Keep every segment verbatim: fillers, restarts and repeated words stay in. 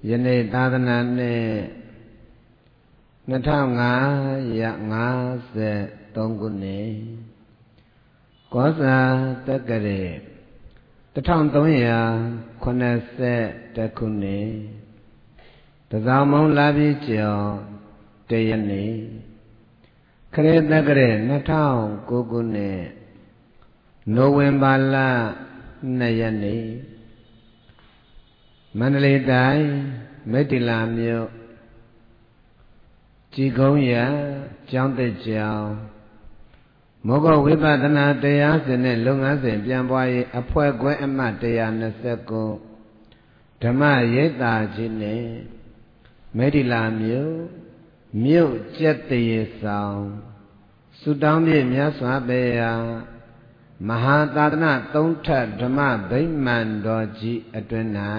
ယနေ့သာသနာနှစ်နှစ်ထောင်ငါးရာငါးဆယ်သုံးခုနှစ်ကောဇာတက္ကရာတစ်ထောင်သုံးရာခုနှစ်ဆယ်တစ်ခုနှစ်တဇောင်မုံလာပြီးကျော်တရက်နေ့ခရစ်တက္ကရာနှစ်ထောင်ကိုးခုနှစ်နိုဝင်ဘာလနှစ်ရက်နေ့မန္တလေးတိုင်းမိတ္တိလာမြို့ကြည်ကုန်းရကျောင်းတစ်ကျောင်းမောဂဝိပဿနာတရားစဉ်နဲ့လုပ်ငန်းစဉ်ပြန်ပွားရေးအဖွဲ့ခွဲအမှတ်တစ်ရာနှစ်ဆယ်ကိုဓမ္မရိပ်သာကြီးနဲ့မိတ္တိလာမြို့မြို့ကျက်တရေဆောင်ဆုတောင်းပြည့်မြတ်စွာဘုရားမဟာသာသနာသုံးထပ်ဓမ္မဗိမာန်တော်ကြီးအတွင်၌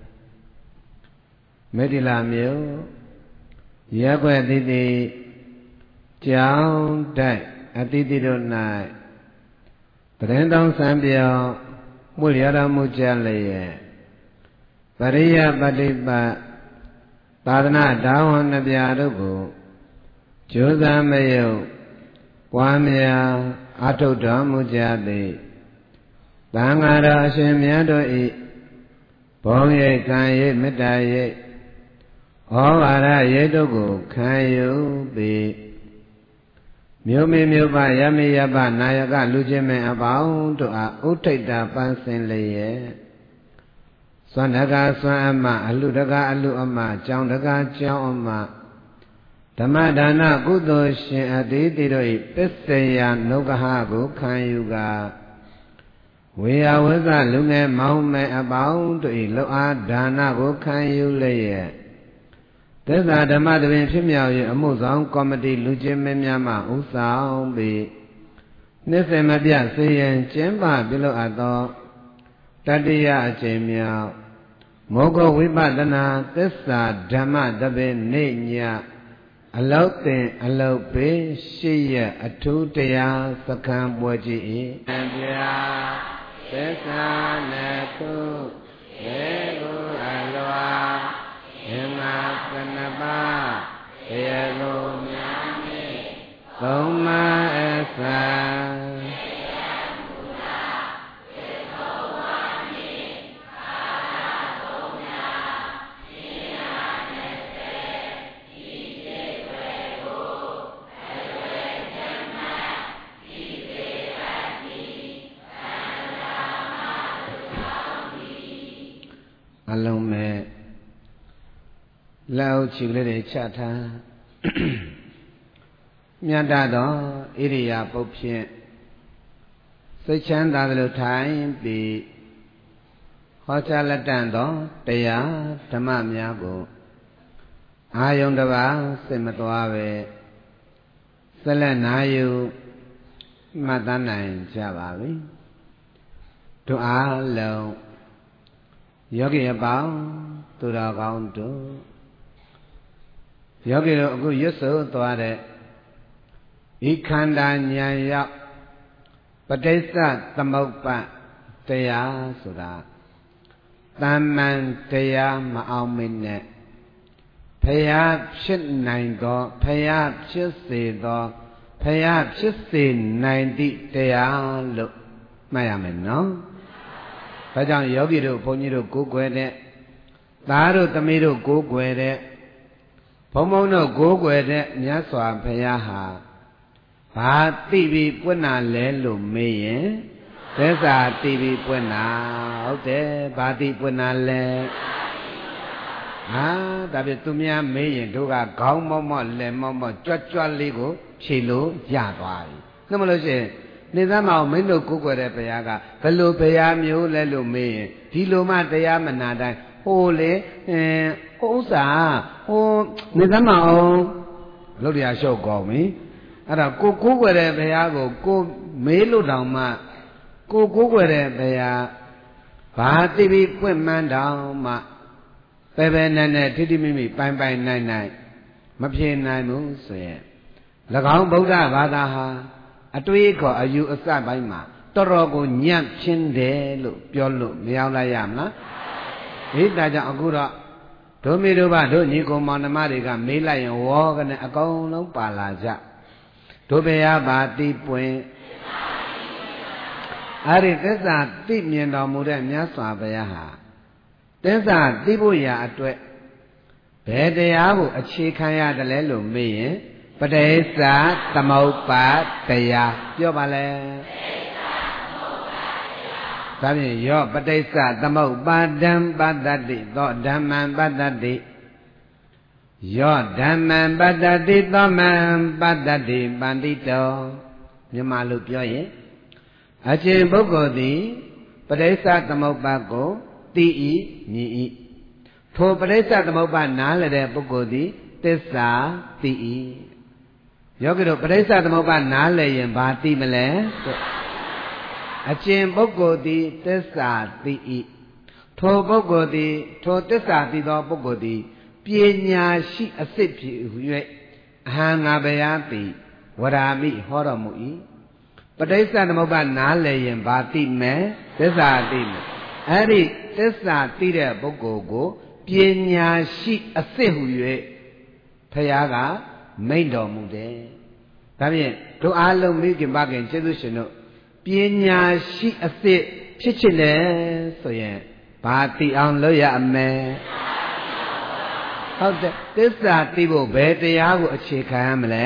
မိတ္တိလာမြို့ရက်ွက်တိတိကျောင်းတိုက်အတိတိတို့၌တရင်တောင်းစံပြောင်းမှုရတော်မူကြလျက်ပရိယပฏิပတ်သာသနာတော်ဝန်နှပြတို့ကိုကြိုးစားမယုတ်ပွားများအထုတ်တော်မူကြသည်သံဃာတော်အရှင်မြတ်တို့၏ဘုံရိပ်ခံရိပ်မေတ္တာရိပ်ဩဝါဒရိပ်တို့ကိုခံယူပြီးမြို့မေမြို့ပရမေယပနာယကလူချင်းမင်းအပေါင်းတို့အားဥထိတ်တာပန်းစင်လျက်စွမ်းတကားစွမ်းအမအလှတကားအလှအမကြောင်းတကားကြောင်းအမဓမ္မဒါနကုသိုလ်ရှင်အတိတိတို့၏ပစ္စယနုဂဟကိုခံယူကာဝေယဝဇ္ဇလူငယ်မောင်မယ်အပေါင်းတို့၏လောအားဒါနကိုခံယူလျက်သစ္စာဓမ္မတပင်ဖြစ်မြောက်၍အမှုဆောင်ကော်မတီလူချင်းမင်းများမှဥဆောင်ပြီးနှစ်စဉ်မပြစေရန်ကျင်းပပြုလုပ်အပ်သောတတိယအကြိမ်မြောက်မောဂဝိပဿနာသစ္စာဓမ္မတပင်နေ့ညအလောက်တင်အလောက်ပေးရှိရအထူးတရားစခန်းပွဲကြီး၏တံပြာသစ္စာနှစ်ခုဘေကိုအလွာအင်္ဂါကနပါတေကိုမြာမိသုံးမအစံအလုံးမဲ့လက်အုပ်ချီကလေးတွေချထားမြတ်တော်ဣရိယာပုတ်ဖြင့်စိတ်ချမ်းသာသလိုထိုင်ပြီးဟောကြားလက်တန်သောတရားဓမ္မများကိုအာယုန်တစ်ပါးစိတ်မသွားပဲဆက်လက်နာယူမှတ်သားနိုင်ကြပါပြီတို့အားလုံးယောဂီအပေါင်းသူတော်ကောင်းတို့ယောဂီတို့အခုရွတ်ဆိုသွားတဲ့ဤခန္ဓာဉာဏ်ရောက်ပဋိစ္စသမုပ္ပါတရားဆိုတာတမ္မန်တရားမအောင်မင်းနဲ့ဖယားဖြစ်နိုင်သောဖယားဖြစ်စေသောဖယားဖြစ်စေနိုင်သည့်တရားလို့မှတ်ရမယ်နော်ဒါကြောင့်ယောဂီတို့ဘုန်းကြီးတို့ကိုးကွယ်တဲ့သားတို့သမီးတို့ကိုးကွယ်တဲ့ဘုံဘုံတို့ကိုးကွယ်တဲ့မြတ်စွာဘုရားဟာဘာသိပြီးပွင့်နာလဲလို့မေးရင်သစ္စာသိပြီးပွင့်နာဟုတ်တယ်ဘာသိပွင့်နာလဲဟာဒါပြသူများမေးရင်တို့ကခေါင်းမော့မော့လက်မော့မော့ကြွတ်ကြွတ်လေးကိုဖြေလို့ရသွားပြီနှမလို့ရှိရင်နေသမအောင်မင်းတို့ကိုးကွယ်တဲ့ဘုရားကဘယ်လိုဘုရားမျိုးလဲလို့မေးရင်ဒီလိုမှတရားမနာတိုင်းဟိုလေအင်းဟိုဥစ္စာဟိုနေသမအောင်လို့တရားလျှော့ကောင်းပြီအဲ့ဒါကိုကိုးကွယ်တဲ့ဘုရားကိုကိုမေးလို့တောင်မှကိုကိုးကွယ်တဲ့ဘုရားဘာသိပြီးပွင့်မှန်းတောင်မှပဲပဲနဲ့နဲ့ထိထိမိမိပိုင်ပိုင်နိုင်နိုင်မဖြေနိုင်ဘူးဆိုရင်၎င်းဗုဒ္ဓဘာသာဟာအတွေးခေါ်အယူအဆပိုင်းမှာတော်တော်ကိုညံ့ချင်းတယ်လို့ပြောလို့မရောက်လိုက်ရမလားဟိဒါကြောင့်အခုတော့တို့မိတို့ဘာတို့ညီကောင်မောင်နှမတွေကမေးလိုက်ရင်ဝေါကနေအကုန်လုံးပါလာကြတို့ဘယ်ရပါတိပွင့်အဲ့ဒီသစ္စာသိမြင်တော်မူတဲ့မြတ်စွာဘုရားဟာသစ္စာသိဖို့ရာအတွက်ဘယ်တရားကိုအခြေခံရတယ်လဲလို့မေးရင်ပဋိစ္စသမုပ္ပါတရားပြောပါလဲဒါဖြင့်ယောပဋိစ္စသမုပ္ပါဒံပတ္တတိသောဓမ္မံပတ္တတိယောဓမ္မံပတ္တတိသောမံပတ္တတိပန္တိတောမြန်မာလိုပြောရင်အရှင်ပုဂ္ဂိုလ်သည်ပဋိစ္စသမုပ္ပါကိုသိ၏မြင်၏ထိုပဋိစ္စသမုပ္ပါနားလည်တဲ့ပုဂ္ဂိုလ်သည်သစ္စာသိ၏ယောဂီတို့ပဋိစ္စသမုပ္ပါနားလည်ရင်ဘာသိမလဲအရှင်ပုဂ္ဂိုလ်သည်သစ္စာသိ၏ထိုပုဂ္ဂိုလ်သည်ထိုသစ္စာသိသောပုဂ္ဂိုလ်သည်ပညာရှိအစစ်ဖြစ်၍အဟံငါဘယတိဝရာမိဟောတော်မူ၏ပဋိစ္စသမုပ္ပါနားလည်ရင်ဘာသိမယ်သစ္စာသိမယ်အဲ့ဒီသစ္စာသိတဲ့ပုဂ္ဂိုလ်ကိုပညာရှိအစစ်ဟူ၍ဖယားကမိန့်တော်မူတယ်ဒါဖြင့်တို့အားလုံးမိခင်ပါခင်ကျေးဇူးရှင်တို့ပညာရှိအစစ်ဖြစ်ချင်တယ်ဆိုရင်ဘာသိအောင်လုပ်ရမယ်ဟုတ်တယ်သစ္စာသိဖို့ဘယ်တရားကိုအခြေခံရမလဲ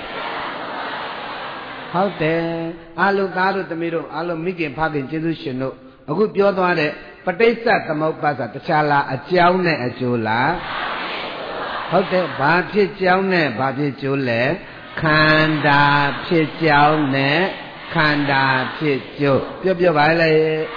ဟုတ်တယ်အလုံးသားတို့သမီးတို့အလုံးမိခင်ဖခင်ကျေးဇူးရှင်တို့အခုပြောသွားတဲ့ပဋိစ္စသမုပ္ပါဆိုတခြားလားအကြောင်းနဲ့အကျိုးလားဟုတ်တယ်ဘာဖြစ်ကြောင်းနဲ့ဘာဖြစ်ကျိုးလဲခန္ဓာဖြစ်ကြောင်းနဲ့ခန္ဓာဖြစ်ကျိုးပြောပြောပါလေ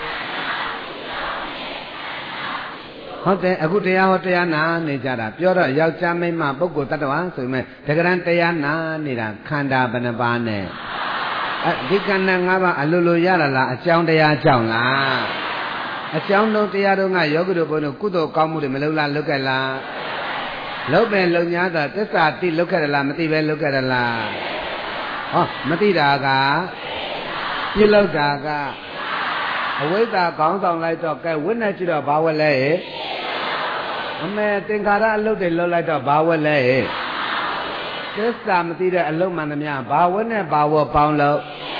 ဟုတ်တယ်အခုတရားဟောတရားနာနေကြတာပြောတော့ယောက်ျားမိန်းမပုဂ္ဂိုလ်တ attva ဆိုပေမဲ့တကယ်တမ်းတရားနာနေတာခန္ဓာဘယ်နှပါးနဲ့အဲဒီခန္ဓာ၅ပါးအလိုလိုရတာလားအကြောင်းတရားကြောင့်လားအကြောင်းလုံးတရားတို့ကယောဂီတို့ဘုန်းတို့ကုသိုလ်ကောင်းမှုတွေမလုပ်လားလုပ်ခဲ့လားလုပ်ပဲလုံညာတာသစ္စာသိလုပ်ခဲ့တယ်လားမသိပဲလုပ်ခဲ့တယ်လားဟောမသိတာကပြစ်လောက်တာကအဝိဇ္ဇာကောင်းဆောင်လိုက်တော့ကဲဝိနည်းကြည့်တော့ဘာဝက်လဲအမေသင်္ခါရအလုပ်တွေလုပ်လိုက်တော့ဘာဝက်လဲသစ္စာမသိတဲ့အလုံးမှန်သမျှဘာဝက်နဲ့ဘာဝက်ပေါင်းလို့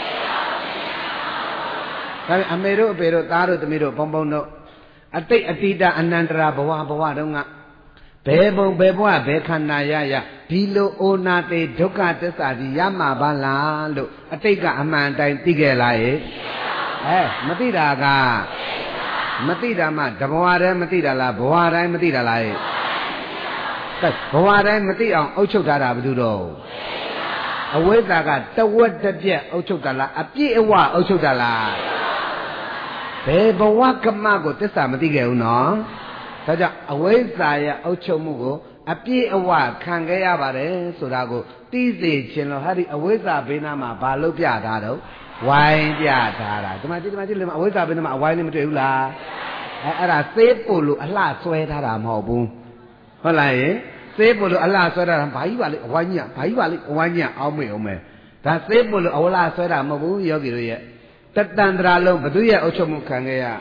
ဒါပေမဲ့အမေတို့အဖေတို့သားတို့သမီးတို့ဘုံဘုံတို့အတိတ်အတိတအနန္တရာဘဝဘဝတုန်းကဘယ်ဘုံဘယ်ဘဝဘယ်ခန္ဓာရရဒီလိုအိုနာတေဒုက္ခသစ္စာကြီးရမှာပါလားလို့အတိတ်ကအမှန်တိုင်းသိခဲ့လားရဲ့အဲမသိတာကမသိတာမှတဘဝတည်းမသိတာလားဘဝတိုင်းမသိတာလားရဲ့ဘဝတိုင်းမသိအောင်အုပ်ချုပ်ထားတာဘယ်သူတော့အဝိဇ္ဇာကတဝက်တစ်ပြက်အုပ်ချုပ်တာလားအပြည့်အဝအုပ်ချုပ်တာလားဘယ်ဘဝကမကိုသစ္စာမသိခဲ့ဘူးနော်ဒါကြောင့်အဝိဇ္ဇာရဲ့အုပ်ချုပ်မှုကိုအပြည့်အဝခံခဲ့ရပါတယ်ဆိုတာကိုသိစေခြင်းလို့ဟာဒီအဝိဇ္ဇာဘေးနားမှာဘာလို့ပြထားတော့ဝိုင်းပြထားတာဒီမှာကြည့်ဒီမှာကြည့်လေအဝိဇ္ဇာဘေးနားမှာအဝိုင်းနဲ့မတွေ့ဘူးလားအဲအဲ့ဒါစေးပို့လို့အလှဆွဲထားတာမဟုတ်ဘူးဟုတ်လားယင်စေးပို့လို့အလှဆွဲထားတာဘာကြီးပါလိအဝိုင်းကြီးဘာကြီးပါလိအဝိုင်းကြီးအောင်းမေအောင်မယ်ဒါစေးပို့လို့အဝလှဆွဲတာမဟုတ်ဘူးယောဂီတို့ရဲ့တတန္တရာလုံးဘသူရဲ့အုပ်ချုပ်မှုခံခဲ့ရ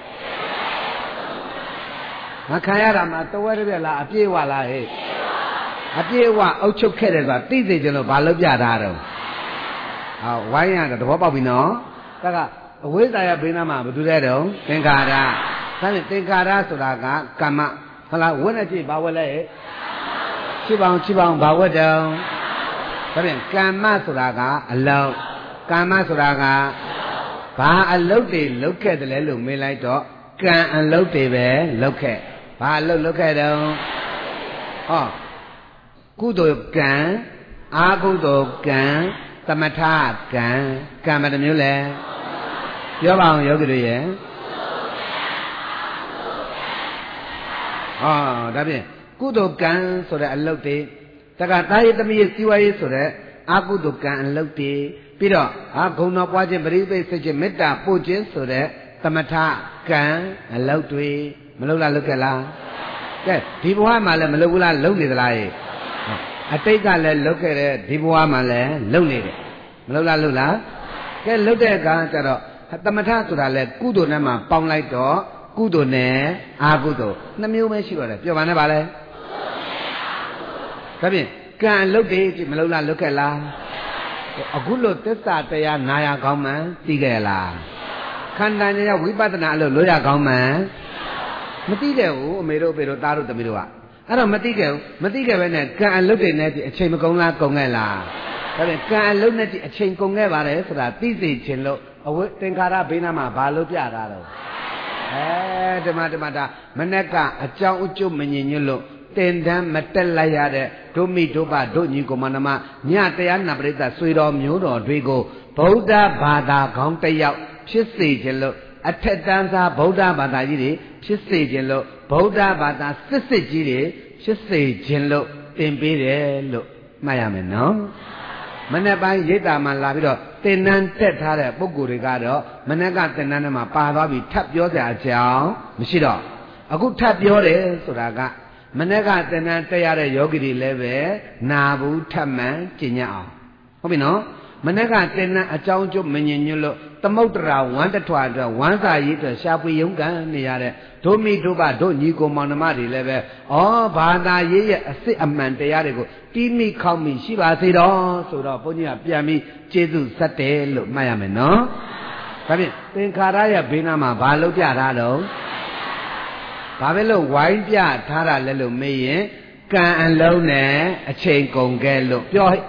မခံရတာမှတဝဲတပြက်လားအပြည့်ဝလားဟဲ့အပြည့်ဝအုပ်ချုပ်ခဲ့တယ်ဆိုတာသိစေချင်လို့ဘာလို့ပြထားတော့ဟောဝိုင်းရတာသဘောပေါက်ပြီနော်ဒါကအဝိဇ္ဇာရဲ့ဘေးနားမှာဘသူတဲ့တော့သင်္ခါရဒါနဲ့သင်္ခါရဆိုတာကကမ္မဟုတ်လားဝိနဲ့ကြည့်ဘာဝဲလဲချစ်ပေါင်းချစ်ပေါင်းဘာဝတ်တောင်ဒါဖြင့်ကမ္မဆိုတာကအလုံးကမ္မဆိုတာကဘာအလုပ်တွေလုပ်ခဲ့တယ်လဲလို့မေးလိုက်တော့ကံအလုပ်တွေပဲလုပ်ခဲ့ဘာအလုပ်လုပ်ခဲ့တော့ဟောကုသိုလ်ကံအာကုသိုလ်ကံသမထကံကံမတမျိုးလဲပြောပါအောင်ယောဂီတို့ရဲ့ဟောဒါဖြင့်ကုသိုလ်ကံဆိုတဲ့အလုပ်တွေတက္ကတာယသမီးစီဝါရေးဆိုတဲ့အာကုသိုလ်ကံအလုပ်တွေပြီးတော့အာဂုဏတော်ပွားခြင်းပရိသေစိတ်ခြင်းမေတ္တာပို့ခြင်းဆိုတဲ့သမထကံအလုပ်တွေမလုပ်လားလုပ်ခဲ့လားကဲဒီဘဝမှာလည်းမလုပ်ဘူးလားလုပ်နေသလားရဲ့အတိတ်ကလည်းလုပ်ခဲ့တဲ့ဒီဘဝမှာလည်းလုပ်နေတယ်မလုပ်လားလုပ်လားကဲလုပ်တဲ့အခါကျတော့သမထဆိုတာလဲကုသိုလ်နဲ့မှပေါင်းလိုက်တော့ကုသိုလ်နဲ့အာကုသိုလ်နှစ်မျိုးပဲရှိတော့တယ်ပြောပါနဲ့ပါလဲဒါဖြင့်ကံအလုပ်တွေမလုပ်လားလုပ်ခဲ့လားအခုလို့သစ္စာတရားနာရကောင်းမှန်သိခဲ့လားခန္ဓာဉာဏ်ဝိပဿနာအလုပ်လို့ရကောင်းမှန်မသိခဲ့ဘူးအမေတို့အဖေတို့သားတို့သမီးတို့ကအဲ့တော့မသိခဲ့ဘူးမသိခဲ့ပဲနဲ့ကံအလုပ်တွေနဲ့အချိန်မကုန်လားကုန်ခဲ့လားဒါဖြင့်ကံအလုပ်နဲ့အချိန်ကုန်ခဲ့ပါတယ်ဆိုတာသိစေခြင်းလို့အဝိသင်္ခါရဘေးနာမှာဘာလို့ပြတာတော့အဲဓမ္မဓမ္မတာမနဲ့ကအကြောင်းအကျိုးမငြိညွတ်လို့တင်တန်းမတက်လိုက်ရတဲ့ဒုမိဒုပဒုညီကိုမနမညတရားနာပရိသတ်ဆွေတော်မျိုးတော်တွေကိုဗုဒ္ဓဘာသာခေါင်းတစ်ယောက်ဖြစ်စေခြင်းလို့အထက်တန်းစားဗုဒ္ဓဘာသာကြီးတွေဖြစ်စေခြင်းလို့ဗုဒ္ဓဘာသာစစ်စစ်ကြီးတွေဖြစ်စေခြင်းလို့သင်ပေးတယ်လို့မှတ်ရမယ်နော်မနေ့ပိုင်းရိတ်တာမှလာပြီးတော့သင်္นานတက်ထားတဲ့ပုဂ္ဂိုလ်တွေကတော့မနေ့ကသင်္นานထဲမှာပါသွားပြီးထပ်ပြောကြအကြောင်းမရှိတော့အခုထပ်ပြောတယ်ဆိုတာကမနေ့ကသင်္นานတက်ရတဲ့ယောဂီတွေလည်းပဲနာဘူးထပ်မှန်ကျင့်ကြအောင်ဟုတ်ပြီနော်မနေ့ကသင်္นานအကြောင်းကျုပ်မငြိညွတ်လို့သမုဒ္ဒရာဝမ်းတထွာအတွက်ဝမ်းစာရေးအတွက်ရှားပွေရုံးကန်နေရတဲ့ဒုမိဒုပဒုညီကိုမောင်နှမတွေလည်းပဲဩဘာသာရေးရဲ့အစစ်အမှန်တရားတွေကိုတီးမိခေါက်မိရှိပါစေတော့ဆိုတော့ဘုန်းကြီးကပြန်ပြီးကျေးဇူးဆက်တယ်လို့မှတ်ရမယ်နော်ဒါဖြင့်သင်္ခါရရဲ့ဘေးနားမှာဘာလို့ပြထားတော့ဘာပဲလို့ဝိုင်းပြထားတာလဲလို့မေးရင်ကံအလုံးနဲ့အချိန်ကုန်ခဲ့လို့ပြောဟဲ့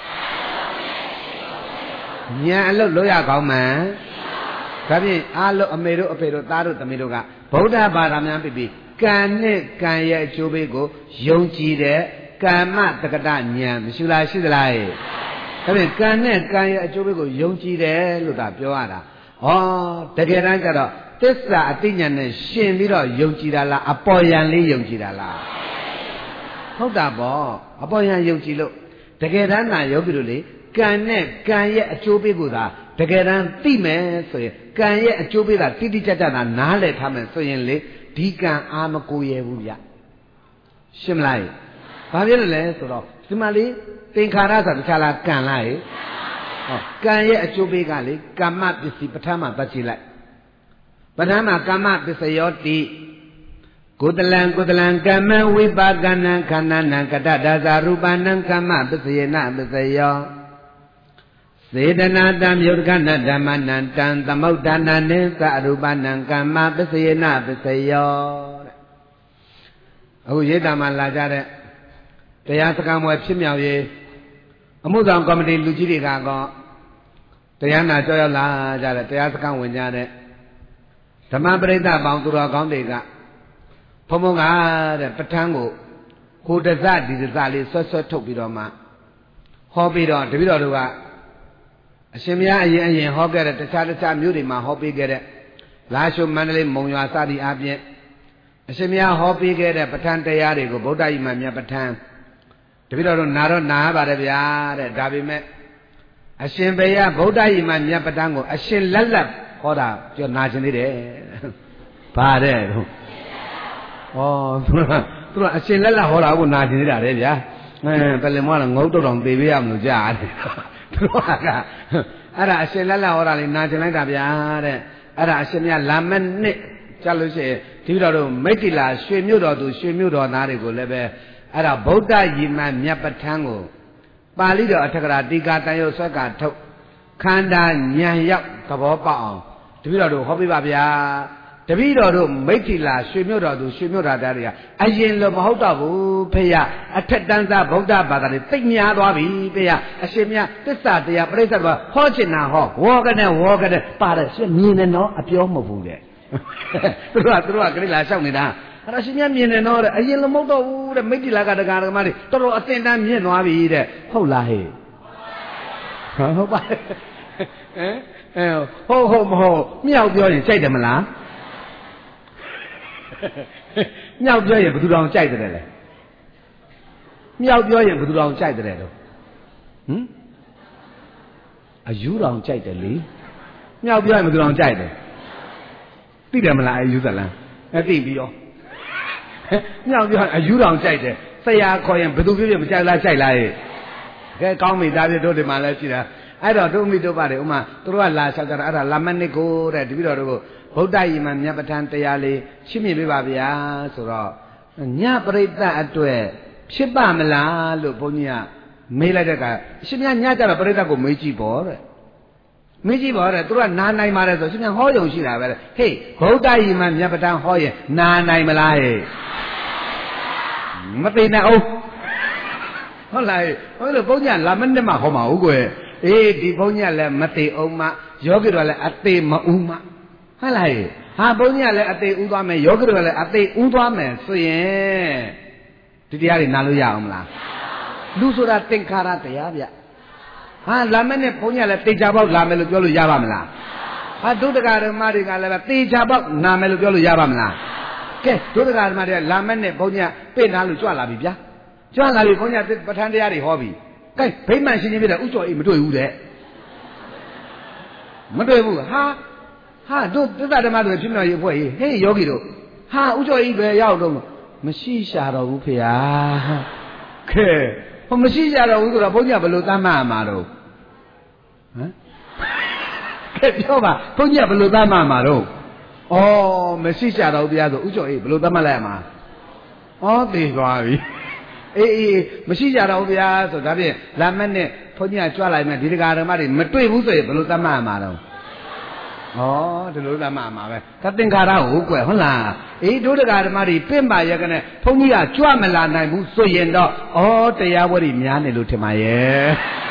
ဉာဏ်အလုပ်လို့ရကောင်းမှန်ဒါဖြင့်အားလုံးအမေတို့အဖေတို့သားတို့သမီးတို့ကဗုဒ္ဓဘာသာများပြီးပြီးကံနဲ့ကံရဲ့အကျိုးပေးကိုယုံကြည်တဲ့ကမ္မတက္ကတဉာဏ်မရှိလားရှိသလားဒါဖြင့်ကံနဲ့ကံရဲ့အကျိုးပေးကိုယုံကြည်တယ်လို့သာပြောရတာဟောတကယ်တမ်းကျတော့သစ္စာအတိညာနဲ့ရှင်ပြီးတော့ယုံကြည်တာလားအပေါ်ယံလေးယုံကြည်တာလားဟုတ်တာပေါ့အပေါ်ယံယုံကြည်လို့တကယ်တမ်းသာယောဂီတို့လေကံနဲ့ကံရဲ့အကျိုးပေးကိုသာတကယ်တမ်းသိမယ်ဆိုရင်ကံရဲ့အကျိုးပေးတာတိတိကျကျသာနားလည်ထားမယ်ဆိုရင်လေဒီကံအာမကိုရဘူးဗျရှင်းမလားဘာဖြစ်လို့လဲဆိုတော့ဒီမှာလေသင်္ခါရဆိုတာတခြားလားကံလားဟောကံရဲ့အကျိုးပေးကလေကမ္မပစ္စည်းပဋ္ဌာန်းမှာပတ်ကြည့်လိုက်ပဋ္ဌာန်းမှာကမ္မပစ္စယောတိကုသလံကုသလံကမ္မဝိပါကနံခန္ဓာနံကတ္တဒါဇာရူပနံကမ္မပစ္စယေနပစ္စယောစေတနာတံယုတ်ကနဓမ္မနံတံသမုဋ္ဌာနာနိသရူပနံကမ္မပစ္စယေနပစ္စယောတဲ့အခုရိတ်တာမှာလာကြတဲ့တရားစကားမွယ်ဖြစ်မြောက်ရေးအမှုဆောင်ကော်မတီလူကြီးတွေကကောတရားနာကြောက်ရောက်လာကြတဲ့တရားစကားဝင်ကြတဲ့ဓမ္မပရိသတ်ပေါင်းသူတော်ကောင်းတွေကဘုံဘုံကတဲ့ပဋ္ဌာန်းကိုဟိုတစဒီတစလေးဆွတ်ဆွတ်ထုတ်ပြီးတော့မှဟောပြီးတော့တပည့်တော်တို့ကအရှင်မြတ်အရင်အရင်ဟောခဲ့တဲ့တခြားတခြားမြို့တွေမှာဟောပေးခဲ့တဲ့လာရှုမန္တလေးမုံရွာစသည်အပြင်အရှင်မြတ်ဟောပေးခဲ့တဲ့ပဋ္ဌာန်းတရားတွေကိုဗုဒ္ဓကြီးမှမြတ်ပဋ္ဌာန်းတပည့်တော်တို့နာတော့နာရပါတယ်ဗျာတဲ့ဒါပေမဲ့အရှင်ဘုရားဗုဒ္ဓကြီးမှမြတ်ပဋ္ဌာန်းကိုအရှင်လက်လက်ဟောတာပြောနာခြင်းသေးတယ်ဗါတဲ့ဟုတ်ဩသူကသူကအရှင်လက်လက်ဟောတာကိုနာခြင်းသေးတာလေဗျာအဲပလင်မောကငုတ်တော့တောင်သေပေးရမလို့ကြားတယ်သူကအဲ့ဒါအရှင်လက်လက်ဟောတာလေးနာကျင်လိုက်တာဗျာတဲ့အဲ့ဒါအရှင်မြတ်လာမနှစ်ကြားလို့ရှိရင်ဒီတော်တို့မိတ္တိလာရွှေမြို့တော်သူရွှေမြို့တော်သားတွေကိုလည်းပဲအဲ့ဒါဗုဒ္ဓယီမမြတ်ပဋ္ဌာန်းကိုပါဠိတော်အထက်ကရာတိကာတန်ရုပ်ဆွဲကထုတ်ခန္ဓာဉာဏ်ရောက်သဘောပေါက်အောင်တပည့်တော်တို့ဟောပြပါဗျာတပည့်တော်တို့မိတ္တိလာရွှေမြို့တော်သူရွှေမြို့တော်သားတွေကအရင်လိုမဟုတ်တော့ဘူးဖေရအထက်တန်းစားဗုဒ္ဓဘာသာတွေသိများသွားပြီဖေရအရှင်မြတ်သစ္စာတရားပြိဿကဟောချင်တာဟောဝေါကနဲ့ဝေါကနဲ့ပါတယ်ရှင်မြင်တယ်နော်အပြောမဟုတ်ဘူးတဲ့သူတို့ကသူတို့ကကြိလာလျှောက်နေတာအဲ့ဒါရှင်မြတ်မြင်တယ်နော်တဲ့အရင်လိုမဟုတ်တော့ဘူးတဲ့မိတ္တိလာကတရားဓမ္မတွေတော်တော်အသင်တန်းမြင့်သွားပြီတဲ့ဟုတ်လားဟဲ့ဟုတ်ပါဟမ်အဲဟုတ်ဟုတ်မဟုတ်မြောက်ပြောရင်ကြိုက်တယ်မလားမြောက်ပြောရင်ဘယ်သူတောင်ကြိုက်တယ်လဲမြောက်ပြောရင်ဘယ်သူတောင်ကြိုက်တယ်တော့ဟမ်အယူတောင်ကြိုက်တယ်လေမြောက်ပြောရင်ဘယ်သူတောင်ကြိုက်တယ်သိတယ်မလားအယူဇလန်းအဲသိပြီးရောမြောက်ပြောရင်အယူတောင်ကြိုက်တယ်ဆရာခေါ်ရင်ဘယ်သူဖြစ်ဖြစ်မကြိုက်လားကြိုက်လားရဲ့ကဲကောင်းပြီဒါပြတို့ဒီမှာလဲရှိတာအဲ့တော့တို့မိတို့ပါတယ်ဥမာတို့ကလာလျှောက်ကြတာအဲ့ဒါလာမနစ်ကိုတဲ့ဒီပြီးတော့တို့ဗုဒ္ဓယီမမြတ်ပဋ္ဌာန်းတရားလေးရှင်းပြပေးပါဗျာဆိုတော့ညပရိသတ်အတွက်ဖြစ်ပါမလားလို့ဘုန်းကြီးကမေးလိုက်တဲ့အခါရှင်မြတ်ညကြတော့ပြိဿကိုမေးကြည့်ပေါ့တဲ့မေးကြည့်ပါတဲ့သူကနာနိုင်ပါတယ်ဆိုရှင်မြတ်ဟောယုံရှိတာပဲဟေးဗုဒ္ဓယီမံမြတ်ပဋ္ဌာန်းဟောရင်နာနိုင်မလားဟဲ့မသိနိုင်အောင်ဟုတ်လားဟုတ်လို့ဘုန်းကြီးကလာမနဲ့မှဟောမှာဟုတ်ကွယ်အေးဒီဘုန်းကြီးကလည်းမသိအောင်မှယောဂီတို့ကလည်းအသေးမဦးမှဟုတ်လားဟာဘုန်းကြီးကလည်းအသေးဦးသွားမယ်ယောဂီတို့ကလည်းအသေးဦးသွားမယ်ဆိုရင်ဒီတရားတွေနားလို့ရအောင်မလားလူဆိုတာသင်္ခါရတရားဗျဟာလာမနဲ့ဘုန်းကြီးကလည်းတေချာပေါက်လာမယ်လို့ပြောလို့ရပါမလားဟာဒုဒကာဓမ္မတွေကလည်းတေချာပေါက်နာမယ်လို့ပြောလို့ရပါမလားကဲဒုဒကာဓမ္မတွေကလာမနဲ့ဘုန်းကြီးကပြင့်ထားလို့ကြွလာပြီဗျာကြွလာပြီဘုန်းကြီးကပဋ္ဌာန်းတရားတွေဟောပြီကဲဗိမာန်ရှင်ကြီးပြတဲ့ဥကျော်အိမ်မတွေ့ဘူးတဲ့မတွေ့ဘူးဟာဟာတို့သစ္စာဓမ္မတွေဖြစ်မြောက်ရေးဖွဲ့ရေးဟေးယောဂီတို့ဟာဥကျော်အိမ်ပဲရောက်တော့မရှိရှာတော့ဘူးဖေဟာခဲဟိုမရှိရှာတော့ဘူးဆိုတော့ဘုန်းကြီးကဘယ်လိုသတ်မှတ်မှာတော့ဟမ်ကဲပြောပါဘုန်းကြီးကဘယ်လိုသတ်မှတ်မှာတော့ဩမရှိရှာတော့ဘူးဗျာဆိုဥကျော်အိမ်ဘယ်လိုသတ်မှတ်လိုက်ရမှာဩသိသွားပြီအေးအေးမရှိကြတော့ဗျာဆိုဒါဖြင့်လာမက်နဲ့ဘုန်းကြီးကကြွလာရင်ဒီတရားဓမ္မတွေမတွေ့ဘူးဆိုရင်ဘယ်လိုသတ်မှတ်မှာတော့ဩဒီလိုသတ်မှတ်မှာပဲသသင်္ခါရဟုတ်ကွယ်ဟုတ်လားအေးတို့တရားဓမ္မတွေပြင့်ပါရကနဲ့ဘုန်းကြီးကကြွမလာနိုင်ဘူးဆိုရင်တော့ဩတရားဝဲတွေများနေလို့ထင်ပါရဲ့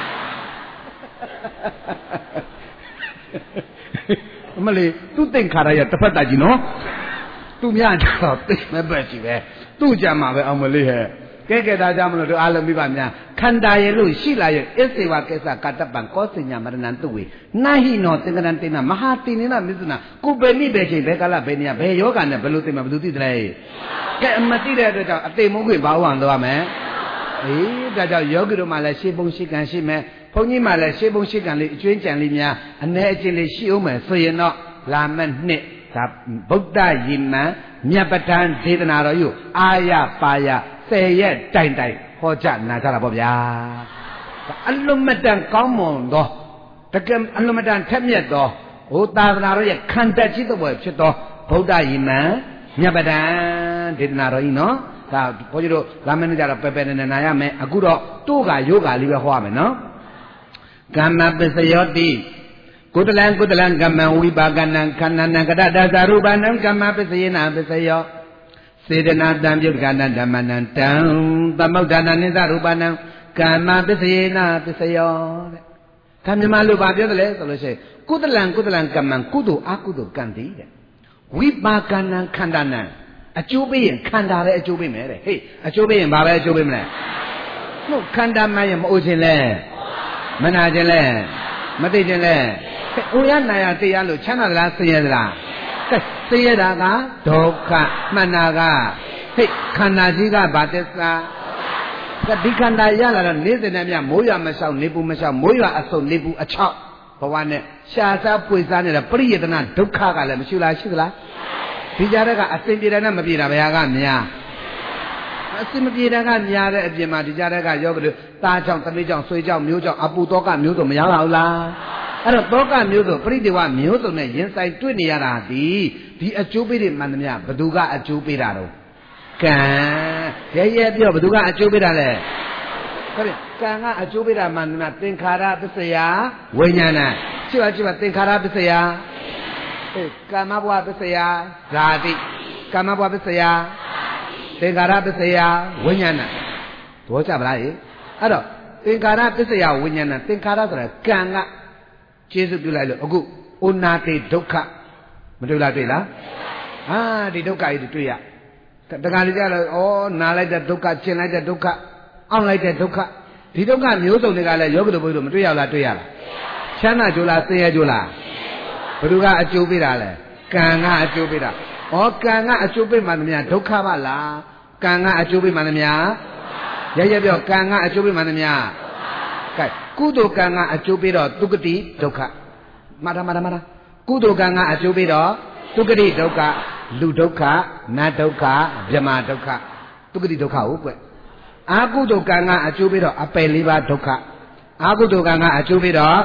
အမလေးသူသင်္ခါရရတစ်ဖက်တကြီးနော်သူများတော့သိမဲ့ပဲကြီးပဲသူ့ကြမှာပဲအောင်မလေးဟဲ့ကဲကဲဒါကြောင့်မလို့တို့အားလုံးပြပါများခန္ဓာရဲ့လို့ရှိလာရဲ့အစ္စေဝကိစ္စကတ္တပံကောစညာမရဏံတုဝေနာဟိနောသင်္ကရံတေနမဟာတိနေနမစ္စနာကိုပဲနိပဲချိန်ဘယ်ကာလဘယ်နေရာဘယ်ယောဂနဲ့ဘယ်လိုသိမှာဘယ်သူသိတယ်ကဲအမသိတဲ့အတွက်ကြောင့်အသိမုန်းခွေဘာဝံသွားမယ်အေးဒါကြောင့်ယောဂီတို့မှလည်းရှေးပုံရှေးကံရှိမယ်ဘုန်းကြီးမှလည်းရှေးပုံရှေးကံလေးအကျွင်းကြံလေးများအ ਨੇ အချင်းလေးရှိအောင်မယ်ဆိုရင်တော့လာမက်နှစ်ဒါဗုဒ္ဓယီမံမြတ်ပဋ္ဌာန်းဒေသနာတော်ယူအာရပါရဆယ်ရက်တိုင်တိုင်ဟောကြားနာကြတာပေါ့ဗျာအလွန်မတန်ကောင်းမွန်သောတကယ်အလွန်မတန်ထက်မြက်သောဟိုသာသနာတော်ရဲ့ခံတက်ကြီးတဲ့ဘွယ်ဖြစ်သောဗုဒ္ဓယီမံမြတ်ပဋ္ဌာန်းဒေသနာတော်ကြီးနော်ဒါဘုန်းကြီးတို့လာမင်းကြတော့ပဲပဲနေနာရမယ်အခုတော့တို့ကယောဂလေးပဲဟောရမယ်နော်ကမ္မပစ္စယောတိကုတလံကုတလံကမ္မံဝိပါကနံခန္ဓာနံကတ္တသာရူပနံကမ္မပစ္စယေနပစ္စယောစေတနာတံပြုတ်ကဏ္ဍဓမ္မနံတံသမုဒ္ဒနာနိသရူပနံကမ္မပစ္စယေနပစ္စယောတဲ့။ဒါမြန်မာလိုပါပြောတယ်လေဆိုလို့ရှိရင်ကုသလံကုသလံကမ္မံကုသိုလ်အကုသိုလ်ကံတည်းတဲ့။ဝိပါကနံခန္ဓာနံအကျိုးပေးရင်ခန္ဓာလည်းအကျိုးပေးမယ်တဲ့။ဟေးအကျိုးပေးရင်ဘာပဲအကျိုးပေးမလဲ။ဟုတ်ခန္ဓာမှရင်မအိုခြင်းလဲမနာခြင်းလဲမသိခြင်းလဲအိုရနာရတရားလို့ချမ်းသာသလားဆင်းရဲသလားကဲဆင်းရဲတာကဒုက္ခမှန်တာကဟိတ်ခန္ဓာကြီးကဘာသစ္စာကဒီခန္ဓာရလာတော့နေတဲ့နဲ့မြမိုးရွာမလျှောက်နေပူမလျှောက်မိုးရွာအစုံနေပူအချောက်ဘဝနဲ့ရှားစားပွေစားနေတဲ့ပရိယေတနာဒုက္ခကလည်းမရှိလားရှိသလားဒီကြားတဲ့ကအစင်ပြေတယ်နဲ့မပြေတာဘယ်ဟာကများအစင်မပြေတာကများတဲ့အပြင်မှာဒီကြားတဲ့ကယောဂလို့သားကြောင့်သမီးကြောင့်ဆွေကြောင့်မျိုးကြောင့်အပူတော့ကမျိုးစုံမရပါဘူးလားအဲ့တော့တောကမျိုးစုံပရိဒေဝမျိုးစုံနဲ့ရင်ဆိုင်တွေ့နေရတာဒီဒီအကျိုးပေးတွေမှန်သမျှဘသူကအကျိုးပေးတာတော့ကံရဲရဲပြောဘသူကအကျိုးပေးတာလဲဟုတ်တယ်ကံကအကျိုးပေးတာမှန်သမျှသင်္ခါရပစ္စယဝိညာဏရှိပါရှိပါသင်္ခါရပစ္စယအေးကာမဘဝပစ္စယဇာတိကာမဘဝပစ္စယသင်္ခါရပစ္စယဝိညာဏသဘောကျပါလားအဲ့တော့သင်္ခါရပစ္စယဝိညာဏသင်္ခါရဆိုတာကံကကျေစုပြုလိုက်လို့အခုဩနာတိဒုက္ခမတွေ့လားတွေ့လားဟာဒီဒုက္ခကြီးတွေ့ရတခါလေကြတော့ဩနာလိုက်တဲ့ဒုက္ခကျင်လိုက်တဲ့ဒုက္ခအောင့်လိုက်တဲ့ဒုက္ခဒီဒုက္ခမျိုးစုံတွေကလည်းယောဂတို့ဘုရားမတွေ့ရလားတွေ့ရလားချမ်းသာကြိုးလားဆင်းရဲကြိုးလားဘယ်သူကအကျိုးပေးတာလဲကံကအကျိုးပေးတာဩကံကအကျိုးပေးမှသမျှဒုက္ခပါလားကံကအကျိုးပေးမှသမျှရရပြောကံကအကျိုးပေးမှသမျှကဲကုသိုလ်ကံကအကျိုးပေးတော့ဒုက္ခတိဒုက္ခမှားတာမှားတာမှားတာကုသိုလ်ကံကအကျိုးပေးတော့ဒုက္ခတိဒုက္ခလူဒုက္ခနတ်ဒုက္ခဗြဟ္မာဒုက္ခဒုက္ခတိဒုက္ခဟုတ်ကွအာကုသိုလ်ကံကအကျိုးပေးတော့အပယ်လေးပါးဒုက္ခအာကုသိုလ်ကံကအကျိုးပေးတော့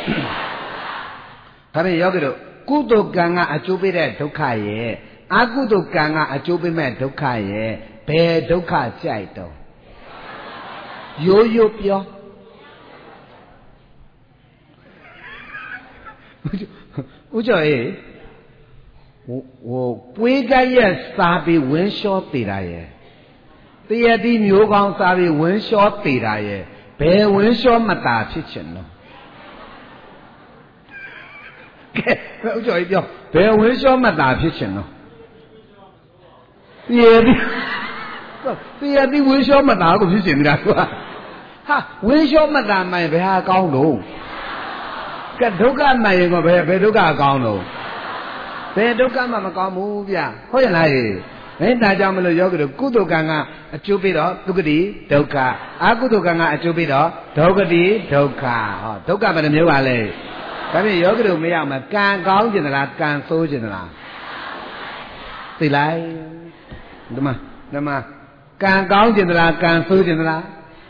ဒါဖြင့်ယောဂီတို့ကုသိုလ်ကံကအကျိုးပေးတဲ့ဒုက္ခရဲ့အာကုသိုလ်ကံကအကျိုးပေးမဲ့ဒုက္ခရဲ့ဘယ်ဒုက္ခကြိုက်တော့ရိုးရိုးပြောဦးကျော်အေးဟိုဟိုပွေးကရက်စားပြီးဝင်းလျှောသေးတာရဲ့တရတိမျိုးကောင်းစားပြီးဝင်းလျှောသေးတာရဲ့ဘယ်ဝင်းလျှောမတာဖြစ်ချင်လို့ကဲဦးကျော်အေးပြောဘယ်ဝင်းလျှောမတာဖြစ်ချင်လို့တရတိတရတိဝင်းလျှောမတာကိုဖြစ်ချင်နေတာကွာဟာဝင်းလျှောမတာမှန်ဘယ်ဟာကောင်းလို့ကဲဒုက္ခမှန်ရင်ကဘယ်ဘယ်ဒုက္ခကောင်းလို့ဘယ်ဒုက္ခမှမကောင်းဘူးဗျဟုတ်ရလားအဲဒါကြောင့်မလို့ယောဂီတို့ကုသိုလ်ကံကအကျိုးပေးတော့ဒုက္ခတိဒုက္ခအကုသိုလ်ကံကအကျိုးပေးတော့ဒုက္ခတိဒုက္ခဟောဒုက္ခဘယ်နှမျိုးပါလဲဒါဖြင့်ယောဂီတို့မရအောင်ကံကောင်းကျင်သလားကံဆိုးကျင်သလားသိလိုက်ဒီမှာဒီမှာကံကောင်းကျင်သလားကံဆိုးကျင်သလား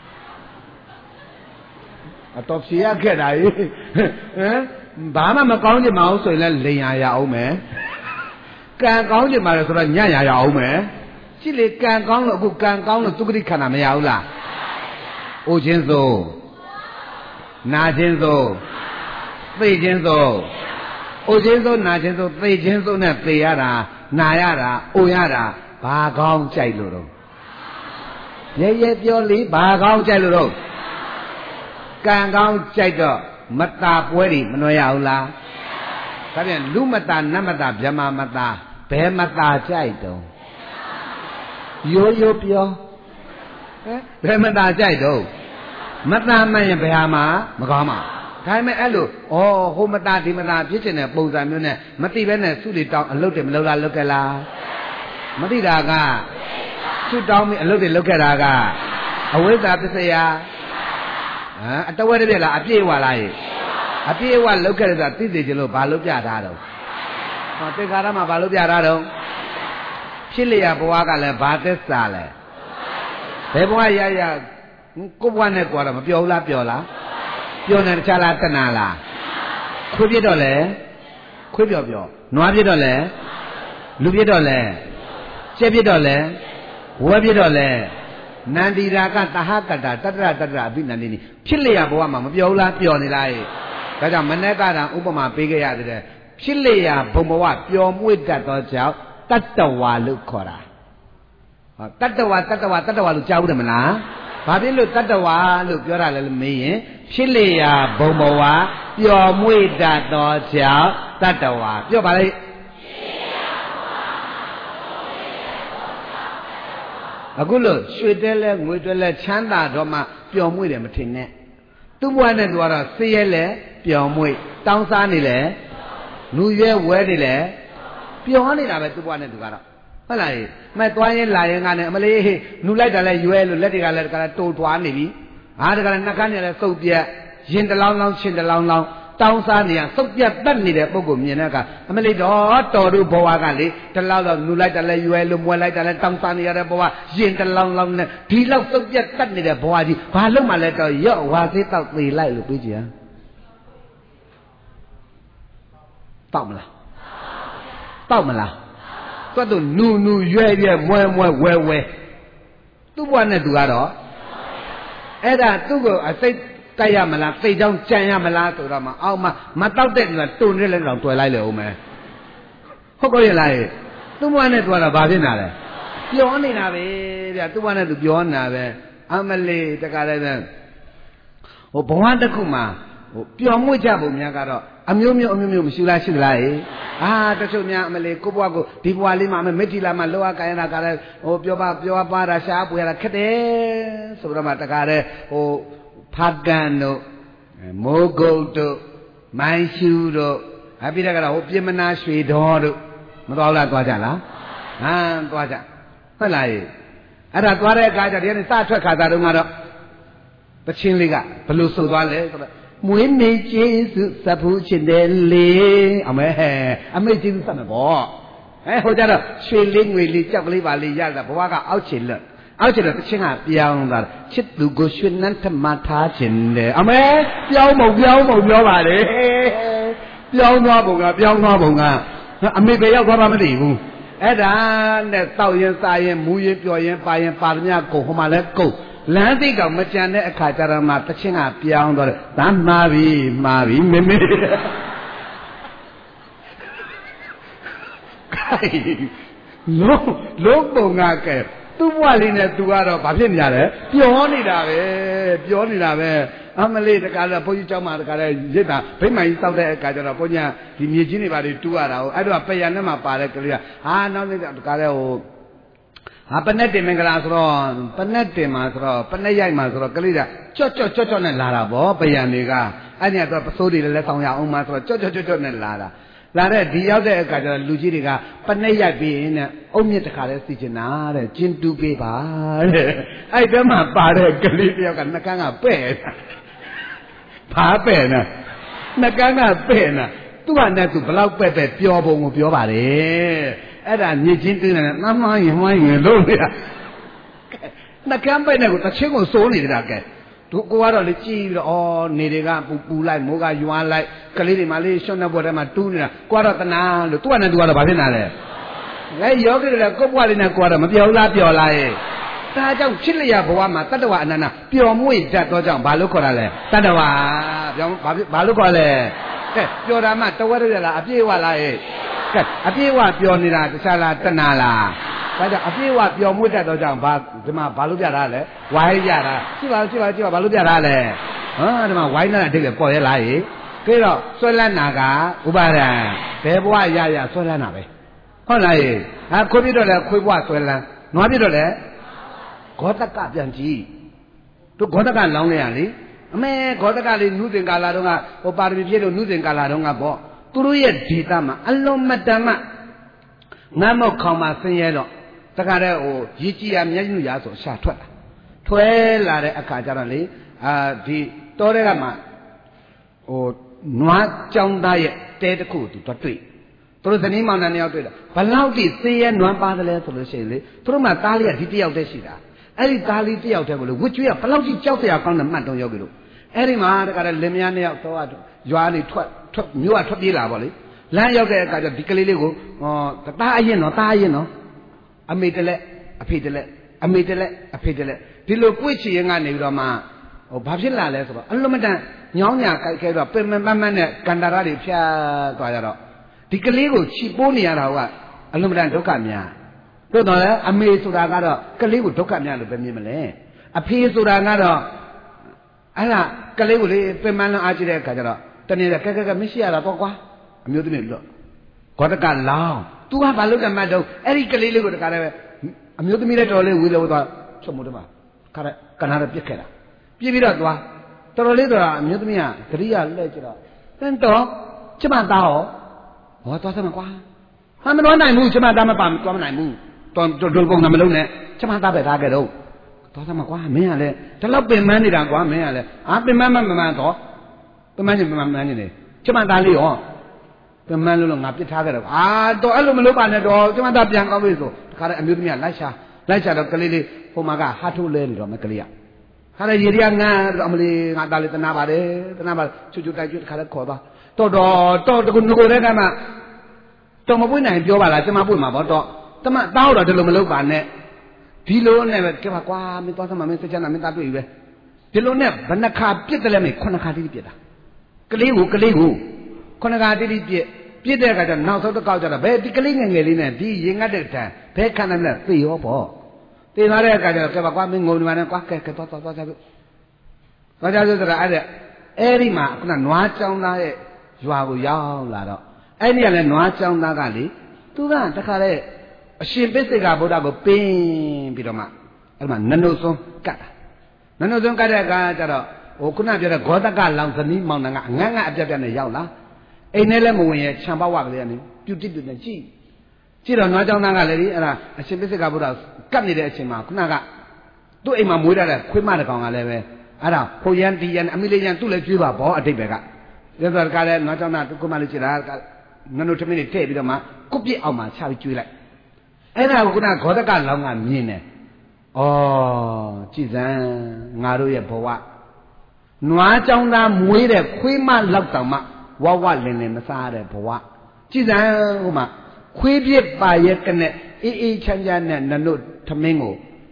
အတော်ဖြေရခဲ့တာကြီးဟမ်ဘာမှမကောင်းချင်မအောင်ဆိုရင်လည်းလိန်ရရအောင်မယ်ကံကောင်းချင်ပါလေဆိုတော့ညံ့ရရအောင်မယ်ကြည့်လေကံကောင်းလို့အခုကံကောင်းလို့သုခတိခန္ဓာမရဘူးလားအိုခြင်းစိုးနာခြင်းစိုးသိခြင်းစိုးအိုခြင်းစိုးနာခြင်းစိုးသိခြင်းစိုးနဲ့သိရတာနာရတာအိုရတာဘာကောင်းကြိုက်လို့တော့ရဲရဲပြောလေဘာကောင်းကြိုက်လို့တော့ကံကောင်းကြိုက်တော့မတာပွဲတွေမနှွှဲရဘူးလားဒါပြန်လူမတာနတ်မတာဗြဟ္မာမတာဘယ်မတာကြိုက်တော့ရိုးရိုးပြောဟမ်ဘယ်မတာကြိုက်တော့မတာမှန်ရင်ဘယ်ဟာမှမကောင်းပါဒါပေမဲ့အဲ့လိုဩဟိုမတာဒီမတာဖြစ်ချင်တဲ့ပုံစံမျိုးနဲ့မတိပဲနဲ့စုတွေတောင်းအလုပ်တွေမလုပ်လားလုပ်ကြလားမတိတာကစုတောင်းပြီးအလုပ်တွေလုပ်ခဲ့တာကအဝိဇ္ဇာပစ္စယဟမ်အတဝဲတပြက်လားအပြည့်ဝလားရေအပြည့်ဝလောက်ခဲ့တဲ့ဆိုတာသိသိချင်လို့ဘာလို့ပြထားတော့ဟောတေခါရမှာဘာလို့ပြထားတော့ဖြစ်လျက်ဘဝကလည်းဘာသစ္စာလဲဘယ်ဘဝရရကိုဘဝနဲ့ကြွားတော့မပြောဘူးလားပြောလားပြောနေတခြားလားတဏှာလားခွေးပြတော့လဲခွေးပြောပြောနွားပြတော့လဲလူပြတော့လဲကျက်ပြတော့လဲဝဲပြတော့လဲနန္ဒီရာကတဟကတတတရတတရအဘိနန္ဒီနီဖြစ်လျက်ဘဝမှာမပြောဘူးလားပြောနေလားဒါကြောင့်မနေ့ကတည်းကဥပမာပေးခဲ့ရတဲ့ဖြစ်လျက်ဘုံဘဝပျော်မွေ့တတ်သောကြောင့်တတ္တဝါလို့ခေါ်တာဟောတတ္တဝါတတ္တဝါတတ္တဝါလို့ကြားဘူးတယ်မလားဘာဖြစ်လို့တတ္တဝါလို့ပြောတာလဲလို့မေးရင်ဖြစ်လျက်ဘုံဘဝပျော်မွေ့တတ်သောကြောင့်တတ္တဝါပြောပါလေအခုလို့ရွှေတဲလဲငွေတဲလဲချမ်းသာတော့မှပျော်မွေ့တယ်မထင်နဲ့သူ့ဘဝနဲ့သူကတော့ဆေးရဲလဲပျော်မွေ့တောင်းစားနေလဲလူရဲဝဲနေလဲပျော်နေတာပဲသူ့ဘဝနဲ့သူကတော့ဟုတ်လားမဲ့သွားရင်လာရင်ကလည်းအမလေးလူလိုက်တာလဲရွဲလို့လက်တွေကလည်းတကယ်တိုးထွားနေပြီဟာတကယ်နှကန်းနဲ့လဲစုပ်ပြက်ရင်တလောင်းလောင်းရှင်တလောင်းလောင်းတောင်းစားနေရစုပ်ပြတ်တတ်နေတဲ့ပုံကိုမြင်တဲ့အခါအမလေးတော့တော်တို့ဘဝကလေတလောက်တော့လူလိုက်တယ်လဲရွယ်လို့မွဲလိုက်တယ်လဲတောင်းစားနေရတဲ့ဘဝရင်တလောင်းလောင်းနဲ့ဒီလောက်စုပ်ပြတ်တတ်နေတဲ့ဘဝကြီးဘာလို့မှလဲတော့ရော့ဝါသေးတော့သေလိုက်လို့ပြီးကြံတောက်မလားတောက်မလားတွတ်တို့နူနူရွယ်ရွယ်မွဲမွဲဝဲဝဲသူ့ဘဝနဲ့သူကတော့အဲ့ဒါသူ့ကိုအစိတ်တိုက်ရမလားသိချောင်းကြံရမလားဆိုတော့မှအောက်မှာမတောက်တဲ့သူကတုန်နေလဲတော့တွယ်လိုက်လေဦးမယ်ဟုတ်ကောရလားသူ့ဘဝနဲ့သူကတော့ဘာဖြစ်နေတာလဲပြောနေတာပဲဗျသူ့ဘဝနဲ့သူပြောနေတာပဲအမလေးတခါတည်းပဲဟိုဘဝတစ်ခုမှာဟိုပျော်မွေ့ကြပုံများကတော့အမျိုးမျိုးအမျိုးမျိုးမရှိလားရှိသလားဟေးအာတချို့များအမလေးကိုဘဝကိုဒီဘဝလေးမှာမေတ္တိလာမှာလောကကာယနာကလည်းဟိုပြောပါပြောပါတာရှားပွေရတာခက်တယ်ဆိုတော့မှတခါတည်းဟိုဖာကန်တို့မိုးကုတ်တို့မိုင်းရှူတို့အပိဓကတော့ဟိုပြင်မနာရွှေတော်တို့မသွားလားသွားကြလားဟမ်သွားကြဟုတ်လားအဲ့ဒါသွားတဲ့အခါကျဒီနေ့စထွက်ခါသားတုန်းကတော့တချင်းလေးကဘလို့ဆိုသွားလဲဆိုတော့မွေးနေကျေးဇူးစပ်ဖို့ချင်တယ်လေအမေဟဲ့အမေကျေးဇူးစပ်မယ်ပေါ့ဟဲ့ဟိုကြတော့ရွှေလေးငွေလေးကြောက်ကလေးပါလေးရတာဘဝကအောက်ချင်လို့အောက်ချင်တော့တချင်းကပြောင်းသွားချစ်သူကိုရွှေနှန်းထမထားချင်တယ်အမေပြောင်းမုံပြောင်းမုံပြောပါလေပြောင်းသွားပုံကပြောင်းသွားပုံကအမေပဲရောက်သွားမှမသိဘူးအဲ့ဒါနဲ့တောက်ရင်စားရင်မူရင်ပျော်ရင်ပါရင်ပါသမျှကုန်ဟိုမှာလဲကုန်လမ်းသိကောင်မကြံတဲ့အခါကျတော့မှတချင်းကပြောင်းတော့တယ်ဒါမှားပြီမှားပြီမေမေလုံးလုံးပုံကကဲသူ့ဘဝလေးနဲ့သူကတော့ဘာဖြစ်နေရလဲပျော်နေတာပဲပျော်နေတာပဲအမလေးတကားတော့ဘုန်းကြီးเจ้าမတကားလည်းရစ်တာဗိမ္မာန်ကြီးစောက်တဲ့အခါကျတော့ဘုန်းကြီးဒီမြေကြီးတွေပါတွေတူးရတာဟုတ်အဲ့တော့ပယံနဲ့မှပါတဲ့ကလေးကဟာနောက်နေ့တကားလည်းဟိုဟာပနဲ့တင်မင်္ဂလာဆိုတော့ပနဲ့တင်မှာဆိုတော့ပနဲ့ရိုက်မှာဆိုတော့ကလေးကကြော့ကြော့ကြော့ကြော့နဲ့လာတာဗောပယံတွေကအဲ့ဒီကတော့ပစိုးတွေလည်းဆောင်ရအောင်မှာဆိုတော့ကြော့ကြော့ကြော့ကြော့နဲ့လာတာလာတဲ့ဒီရောက်တဲ့အခါကျတော့လူကြီးတွေကပနဲ့ရိုက်ပြီးရင်နဲ့အုံမြင့်တခါလဲစီချင်တာတဲ့ကျင်းတူးပေးပါတဲ့အဲ့ဒီမှာပါတဲ့ကလေးတယောက်ကနှကန်းကပဲ့ဘာပဲ့နော်နှကန်းကပဲ့နော်သူ့ဟာနဲ့သူဘလောက်ပဲ့ပဲ့ပြောပုံကိုပြောပါတယ်အဲ့ဒါမြေချင်းတင်းတယ်နှမ်းရင်မှိုင်းရင်လို့ရနှကန်းပဲ့နဲ့ကိုတချင်းကိုစိုးနေကြတာကဲတို့ကိုကတော့လေကြည့်ပြီးတော့ဩနေတွေကပူပူလိုက်မိုးကရွာလိုက်ကလေးတွေမှလေးရှွတ်နေပေါ်ထဲမှာတူးနေတာကိုကတော့တနာလို့သူကနဲ့သူကတော့ဘာဖြစ်နေလဲလဲယောဂီတွေကကိုယ့်ဘဝလေးနဲ့ကိုကတော့မပြောလားပြောလားရဲ့ဒါကြောင့်ချစ်လျက်ဘဝမှာတတ္တဝအနန္တပျော်မွေ့တတ်တော့ကြောင့်ဘာလို့ခေါ်တာလဲတတ္တဝပြောင်းဘာဘာလို့ခေါ်လဲကဲပျော်တာမှတဝက်ရလားအပြည့်ဝလားရဲ့ကဲအပြည့်ဝပျော်နေတာတခြားလားတဏှာလားဒါကြောင့်အပြည့်ဝပျော်မွေ့တတ်တော့ကြောင့်ဘာဒီမှာဘာလို့ပြတာလဲဝိုင်းရတာကြည့်ပါကြည့်ပါကြည့်ပါဘာလို့ပြတာလဲဟမ်ဒီမှာဝိုင်းတဲ့အတိတ်ကပေါ်ရလားရေကဲတော့ဆွဲလန်းတာကဥပါဒံဘယ်ဘဝရရဆွဲလန်းတာပဲဟုတ်လားရေဟာခွေးပြတော့လဲခွေးဘဝဆွဲလန်းနွားပြတော့လဲဂေါတကပြန်ကြည့်တို့ဂေါတကလောင်းနေရလေအမေဂေါတကလေးနုသင်္ကာလာတော့ကဟိုပါရမီပြည့်လို့နုသင်္ကာလာတော့ကပေါ့သူတို့ရဲ့ဒေတာမှာအလုံးမတန်မှငမ်းမောက်ခေါင်မှာဆင်းရဲတော့တခါတည်းဟိုရည်ကြည်ရမျက်ညူရဆိုရှာထွက်လာထွဲလာတဲ့အခါကျတော့လေအာဒီတောထဲကမှဟိုနွားကြောင်းသားရဲ့တဲတစ်ခုသူတော့တွေ့သူတို့ဇနီးမောင်နှံနှစ်ယောက်တွေ့တာဘလောက်တိသေရဲနွားပါတယ်လဲဆိုလို့ရှိရင်လေသူတို့မှသားလေးကဒီတယောက်တည်းရှိတာအဲ့ဒီသားလေးတယောက်တည်းကိုလေဝစ်ကျွေးကဘလောက်တိကြောက်စရာကောင်းတယ်မှတ်တော့ရောက်ပြီလို့အဲ့ဒီမှာတခါတည်းလင်မယားနှစ်ယောက်တော့ရွာနေထွက်ထွက်မြို့ကထွက်ပြေးလာပါလေလမ်းရောက်တဲ့အခါကျဒီကလေးလေးကိုဟောတားအရင်နော်တားအရင်နော်အမေတလက်အဖေတလက်အမေတလက်အဖေတလက်ဒီလိုကိုယ့်ချီရင်ကနေပြီးတော့မှဟိုဘာဖြစ်လာလဲဆိုတော့အလုံးမတန်ညောင်းညာကြိုက်ခဲတော့ပင်ပန်းပန်းနဲ့ကန်တာရတွေဖြတ်သွားကြတော့ဒီကလေးကိုချီပိုးနေရတာကအလုံးမတန်ဒုက္ခများတို့တော့လေအမေဆိုတာကတော့ကလေးကိုဒုက္ခများလို့ပဲမြင်မလဲအဖေဆိုတာကတော့အဲ့ဒါကလေးကိုလေပင်ပန်းလုံးအားကြည့်တဲ့အခါကျတော့တနေ့ကဲကဲကဲမရှိရတာပေါ့ကွာအမျိုးသမီးလို့ဂေါတကလောင်းသူကဘာလို့ကမှတ်တော့အဲ့ဒီကလေးလေးကိုတခါတည်းအမျိုးသမီးလည်းတော်လေးဝေးလို့သွားချုပ်မို့တယ်မှာခါရကနာရပြစ်ခဲ့တာပြစ်ပြီးတော့သွားတော်တော်လေးတော့အမျိုးသမီးကဂရိယလှည့်ကြတော့တန်တော့ကျမသားဟောဟောသွားစမ်းကွာဟာမတော်နိုင်ဘူးကျမသားမပါသွားမနိုင်ဘူးတော်တော်ပုံကမလုံးနဲ့ကျမသားပဲထားခဲ့တော့သွားစမ်းကွာမင်းကလည်းဒီလောက်ပင်မနေတာကွာမင်းကလည်းအာပင်မမမမှန်တော့ပင်မချင်းပင်မမှန်နေတယ်ကျမသားလေးဟောပင်မလို့လို့ငါပြစ်ထားခဲ့တော့အာတော့အဲ့လိုမလုပ်ပါနဲ့တော့ကျမသားပြန်ကောင်းပြီဆိုတခါတည်းအမျိုးသမီးကလိုက်ရှာလိုက်ရှာတော့ကလေးလေးဟိုမှာကဟာထိုးလဲနေတော့မကလေးကခါရရေရီကငါအမလေးငါသားလေးတနာပါတယ်တနာပါချွတ်ချွတ်တိုက်ချွတ်ခါလဲခေါ်သွားတော့တော့တော့တကူငကိုတဲ့ကမှတော့မပွင့်နိုင်ပြောပါလားကျမပွင့်မှာပေါ့တော့တမသားတော့ဒီလိုမလုပ်ပါနဲ့ဒီလိုနဲ့ပဲကြပါကွာမင်းသွားစမ်းမမင်းစကြနာမင်းသားတွေ့ပြီပဲဒီလိုနဲ့ဘယ်နှခါပြစ်တယ်လဲမင်းခုနှစ်ခါတိတိပြစ်တာကလေးကိုကလေးကိုခုနှစ်ခါတိတိပြစ်ပြစ်တဲ့အခါကျနောက်ဆုံးတစ်ကောက်ကျတော့ဘယ်ဒီကလေးငယ်ငယ်လေးနဲ့ဒီရင်ငတ်တဲ့တန်ဘယ်ခံနိုင်လဲသိရောပေါ့သိသွားတဲ့အခါကျတော့ကြပါကွာမင်းငုံနေမှာနဲ့ကွာကဲကဲသွားသွားသွားကြပြီသွားကြပြီဆိုတာအဲ့ဒါအဲ့ဒီမှာခုနနွားကြောင်းသားရဲ့ရွာကိုရောက်လာတော့အဲ့ဒီကလည်းနွားကြောင်းသားကလေသူကတခါလေအရှင်ပိစိကဗုဒ္ဓကိုပင်းပြီးတော့မှအဲ့မှာနနုစွန်းကတ်တာနနုစွန်းကတ်တဲ့အခါကျတော့ဟိုခုနပြောတဲ့ဂေါတကလောင်ဇနီးမောင်နှံကအငန်းငန်းအပြက်ပြက်နဲ့ရောက်လာအိမ်ထဲလည်းမဝင်ရဲ့ခြံပဝကလေးကနေပြုတ်တိပြုတ်နဲ့ကြည့်ကြည့်တော့နွားကြောင်းသားကလည်းဒီအဲ့ဒါအရှင်ပိစိကဗုဒ္ဓကတ်နေတဲ့အချိန်မှာခုနကသူ့အိမ်မှာမွေးထားတဲ့ခွေးမတစ်ကောင်ကလည်းပဲအဲ့ဒါဟိုရန်ဒီရန်အမိလေးရန်သူ့လည်းကျွေးပါဘောအတိတ်ပဲကဒီဆိုကလည်းနွားကြောင်းသားသူ့ခွေးမလေးကြည့်တာနနုထမင်းလေးထည့်ပြီးတော့မှကုတ်ပြစ်အောင်မှချပြီးကျွေးလိုက်အဲ့ဒါကခုနဂေါတကလောင်ကမြင်တယ်ဩကြည်စမ်းငါတို့ရဲ့ဘဝနွားကြောင်းသားမွေးတဲ့ခွေးမလောက်တောင်မှဝဝလင်လင်မစားတဲ့ဘဝကြည်စမ်းဟိုမှာခွေးပြစ်ပါရဲ့ကနဲ့အေးအေးချမ်းချမ်းနဲ့နနုထမင်းကို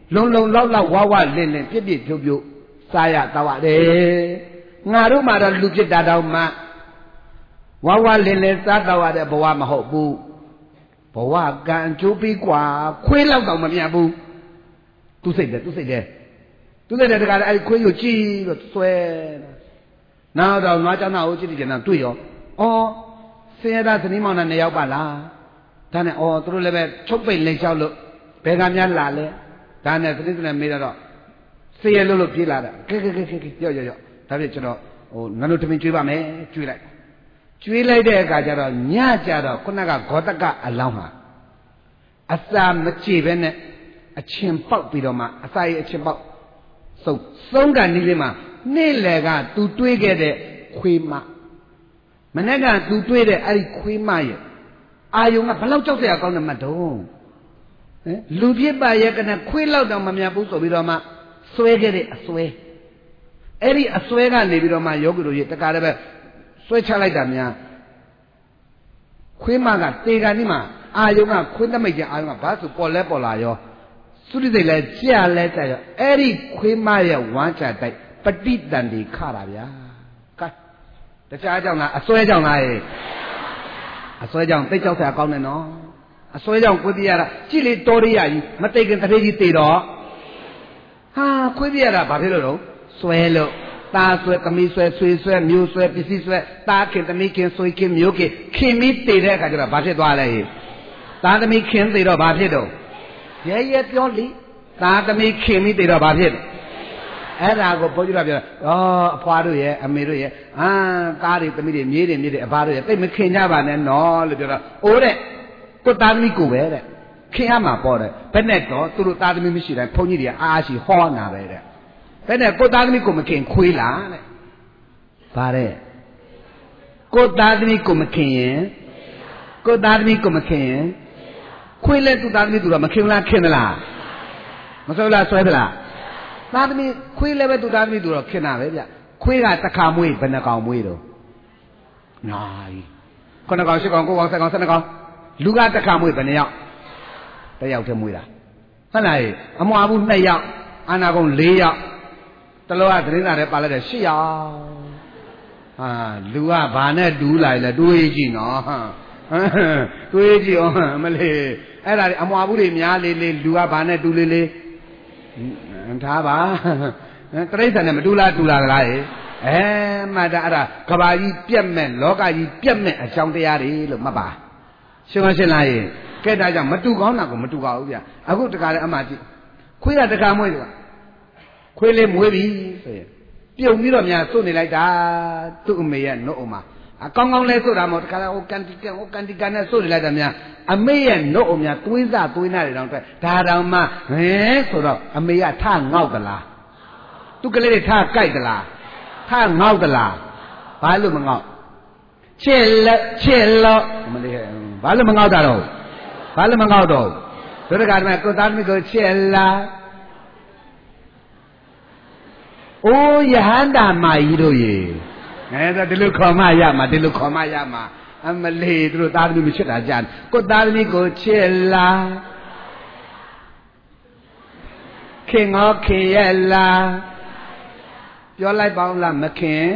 လုံလုံလောက်လောက်ဝါဝလင်းလင်းပြည့်ပြည့်ဖြိုးဖြိုးစားရတော့ရတယ်ငါတို့မှတော့လူဖြစ်တာတော့မှဝါဝလင်းလင်းစားတော့ရတဲ့ဘဝမဟုတ်ဘူးဘဝကံကြိုးပြီးกว่าခွေးလောက်တော့မမြတ်ဘူးသူစိတ်တယ်သူစိတ်တယ်သူစိတ်တယ်တခါလေအဲ့ခွေးကိုကြည့်လို့ဆွဲနောက်တော့နွားကြောင်သားကိုကြည့်ကြည့်နေတာတွေ့ရောအော်ဆင်းရဲသားဇနီးမောင်နှံနှစ်ယောက်ပါလားဒါနဲ့အော်သူတို့လည်းပဲချုပ်ပိတ်လိမ့်လျှောက်လို့ဘယ်ကများလာလဲဒါနဲ့သတိစနဲ့မေးတော့ဆင်းရဲလို့လို့ပြေးလာတာကဲကဲကဲကဲရော့ရော့ရော့ဒါပြည့်ကျွန်တော်ဟိုငါတို့တမင်ကျွေးပါမယ်ကျွေးလိုက်ကျွေးလိုက်တဲ့အခါကျတော့ညကြတော့ခုနကဂေါတကအလောင်းဟာအစာမကြည့်ပဲနဲ့အချင်းပေါက်ပြီးတော့မှအစာရဲ့အချင်းပေါက်စုံစုံကန်နေလေးမှာနေ့လယ်ကသူတွေးခဲ့တဲ့ခွေးမမနေ့ကသူတွေးတဲ့အဲ့ဒီခွေးမရဲ့အာယုံကဘလောက်ကြောက်စရာကောင်းတယ်မတုံးဟင်လူဖြစ်ပါရဲ့ကနဲ့ခွေးလောက်တော့မမြတ်ဘူးဆိုပြီးတော့မှဆွဲခဲ့တဲ့အဆွဲအဲ့ဒီအဆွဲကနေပြီးတော့မှယောဂီတို့ရဲ့တကားလည်းပဲဆွဲချလိုက်တာများခွေးမကတေကန်ဒီမှာအာယုံကခွေးသမိတ်ကျအာယုံကဘာဆိုပေါ်လဲပေါ်လာရောသုတိစိတ်လဲကြာလဲကြာရောအဲ့ဒီခွေးမရဲ့ဝမ်းချတိုက်ပဋိတန်ဒီခတာဗျာကဲတခြားကြောင့်လားအစွဲကြောင့်လားအစွဲကြောင့်သိကြောက်စရာကောင်းတယ်နော်အစွဲကြောင့်ခွေးပြရတာကြည့်လေတော်ရရကြီးမတိတ်ခင်တထေးကြီးတေတော့ဟာခွေးပြရတာဘာဖြစ်လို့တော့စွဲလို့ตาဆွဲသမီးဆွဲဆွေဆွဲမျိုးဆွဲပစ္စည်းဆွဲตาခင်သမီးခင်ဆွေခင်မျိုးခင်ခင်မီးတေတဲ့အခါကျတော့ဘာဖြစ်သွားလဲตาသမီးခင်တေတော့ဘာဖြစ်တော့ရဲရဲပြောလိตาသမီးခင်မီးတေတော့ဘာဖြစ်အဲ့ဒါကိုဘုန်းကြီးကပြောဩအဖွားတို့ရဲ့အမေတို့ရဲ့အာသားတွေသမီးတွေမြေးတွေမြေးတွေအဘတို့ရဲ့တိတ်မခင်ကြပါနဲ့နော်လို့ပြောတော့အိုးတဲ့ကိုသားသမီးကိုပဲတဲ့ခင်ရမှာပေါ့တဲ့ဘယ်နဲ့တော့သူတို့သားသမီးမရှိတိုင်းဘုန်းကြီးတွေကအားရှိဟောနာပဲတဲ့ဘယ်နဲ့ကိုသားသမီးကိုမခင်ခွေးလားတဲ့ဗါတဲ့ကိုသားသမီးကိုမခင်ရင်ကိုသားသမီးကိုမခင်ရင်ခွေးလဲသူသားသမီးသူတော့မခင်လားခင်သလားမဆွဲလားဆွဲသလားသားသမီးခွေးလည်းပဲသူသားသမီးသူတော့ခင်တာပဲဗျခွေးကတစ်ခါမွေးဘယ်နှကောင်မွေးတော့ညာကြီးခုနှစ်ကောင်ရှစ်ကောင်ကိုးကောင်ဆယ်ကောင်ဆယ်နှစ်ကောင်လူကတစ်ခါမွေးဘယ်နှယောက်တစ်ယောက်တည်းမွေးတာဟုတ်လားအမွာဘူးနှစ်ယောက်အာနာကုံလေးယောက်တလောကသတင်းစာထဲပါလိုက်တဲ့ရှစ်ယောက်ဟာလူကဘာနဲ့တူးလိုက်လဲတွေးကြည့်နော်တွေးကြည့်အောင်မလေးအဲ့ဒါအမွာဘူးတွေများလေးလေးလူကဘာနဲ့တူးလေးလေးထားပါတရိစ္ဆာန်နဲ့မတူလားတူလားကလားအဲမှတ်တာအဲ့ဒါကဘာကြီးပြက်မဲ့လောကကြီးပြက်မဲ့အကြောင်းတရားတွေလို့မှတ်ပါရှင်းမရှင်းလားကဲဒါကြောင့်မတူကောင်းတာကိုမတူပါဘူးဗျအခုတခါလဲအမှကြည့်ခွေးကတခါမွေးတယ်ခွေးလေးမွေးပြီဆိုရင်ပြုံပြီးတော့များစွတ်နေလိုက်တာသူ့အမေရဲ့နှုတ်အုံမှာအကောင်းကောင်းလဲစွတ်တာမဟုတ်တခါလဲဟိုကန်တီကန်ဟိုကန်တီကန်နဲ့စွတ်နေလိုက်တာများအမေရဲ့နှုတ်အုံများသွေးစားသွေးနာတွေတောင်တွေ့ဒါတောင်မှဟဲဆိုတော့အမေကထငေါက်သလားသူကလေးတွေထကြိုက်သလားထငေါက်သလားဘာလို့မငေါက်ချစ်လက်ချစ်လို့မလေးဘာလို့မငေါက်တာတော့ဘာလို့မငေါက်တော့ဒုရကဓမ္မကိုသားသမီးကိုချစ်လားအိုးယဟန္တာမကြီးတို့ရေအဲဒါဒီလိုခေါ်မှရမှာဒီလိုခေါ်မှရမှာအမလေးတို့သားသမီးမချစ်တာကြာကိုသားသမီးကိုချစ်လားခင်ငေါခင်ရဲ့လားပြောလိုက်ပါဦးလားမခင်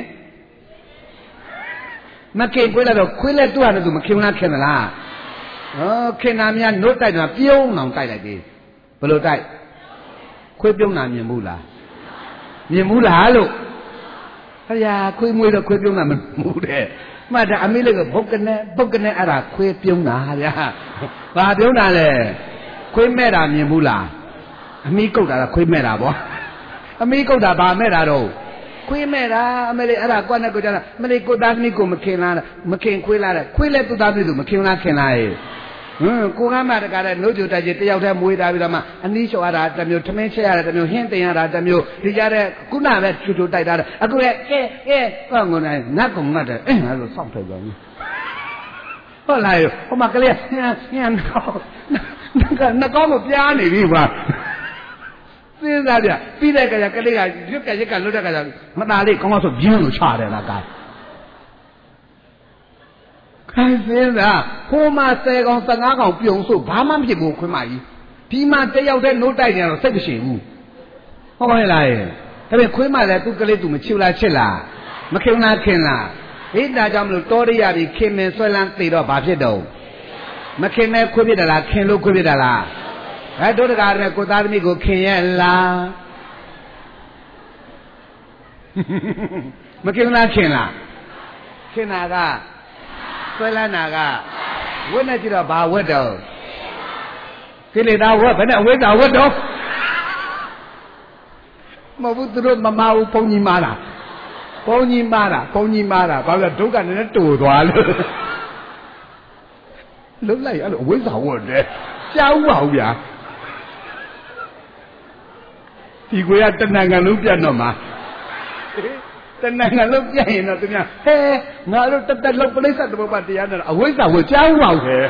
မခင်ခွေးလိုက်တော့ခွေးလဲသူ့ဟာနဲ့သူမခင်လားခင်သလားဟောခင်နာများနှုတ်တိုက်တာပြုံးအောင်တိုက်လိုက်သေးဘယ်လိုတိုက်ခွေးပြုံးတာမြင်ဘူးလားမြင်ဘူးလားလို့ဟဲ့ရာခွေးမွေးတော့ခွေးပြုံးတာမမှုတဲ့မှတ်တာအမေလေးကဘုတ်ကနေဘုတ်ကနေအဲ့ဒါခွေးပြုံးတာဗျာဘာပြုံးတာလဲခွေးမဲ့တာမြင်ဘူးလားအမိကုတ်တာကခွေးမဲ့တာဗောအမိကုတ်တာဘာမဲ့တာတော့ခွေးမဲ့တာအမေလေးအဲ့ဒါကွက်နဲ့ကိုကြတာမလေးကိုသားသမီးကိုမခင်လားမခင်ခွေးလားတဲ့ခွေးလဲသူ့သားသမီးသူမခင်လားခင်လားဟဲ့ဟမ်ကိုကမှတကားတဲ့နှုတ်ကြတိုက်ကြီးတယောက်တည်းမွေးထားပြီးတော့မှအနည်းလျှော်ရတာတစ်မျိုးထမင်းချက်ရတာတစ်မျိုးဟင်းတင်ရတာတစ်မျိုးဒီကြတဲ့ခုနပဲချူချူတိုက်တာအခုလေကဲကဲဟောငုံနိုင်ငတ်ကုန်ငတ်တယ်အဲ့ဒါလို့စောင့်ထိုက်သွားပြီဟုတ်လားဟိုမှာကလေးဟင်းဟင်းတော့နှကောင်းလို့ပြားနေပြီကွာစဉ်းစားပြပြီးတဲ့ကကြကလေးကရွက်ကရက်ကလွတ်တဲ့ကကြမသားလေးကောင်းကောင်းဆိုပြင်းလို့ချတယ်လားကားခိုင်းစင်းသာဟိုမှာဆယ်ကောင်ဆယ်ငါးကောင်ပြုံဆိုဘာမှမဖြစ်ဘူးခွင်းမကြီးဒီမှာတယောက်တည်းနိုးတိုက်နေတော့စိတ်မရှိဘူးဟုတ်ပါရဲ့လားဒါပေမဲ့ခွေးမလည်းသူ့ကလေးသူမချစ်လားချစ်လားမခင်လားခင်လားဟိဒါကြောင့်မလို့တော်ရရပြီးခင်မင်ဆွဲလန်းသိတော့ဘာဖြစ်တော့မခင်မဲခွေးဖြစ်တယ်လားခင်လို့ခွေးဖြစ်တယ်လားအဲတို့တကားနဲ့ကိုသားသမီးကိုခင်ရဲ့လားမခင်လားခင်လားခင်နာကဆွဲလန်းနာကဝတ်နေကြတော့ဘာဝတ်တော့ကိလေသာဝတ်ဘယ်နဲ့အဝိဇ္ဇာဝတ်တော့မဟုတ်ဘူးသူတို့မမဘူးဘုံကြီးမားတာဘုံကြီးမားတာဘုံကြီးမားတာဘာလို့ဒုက္ခနဲ့တူသွားလို့လုံးလိုက်အဲ့လိုအဝိဇ္ဇာဝတ်တယ်ကြောက်ပါဘူးဗျာဒီကိုရတဏ္ဍာငါလုံးပြတ်တော့မှာတဏ္ဍာငါလုံးပြတ်ရင်တော့သူများဟဲငါတို့တသက်လုံးပြိဿတဘောပတရားနဲ့အဝိဇ္ဇာဝတ်ကြောက်ပါဘူးခဲ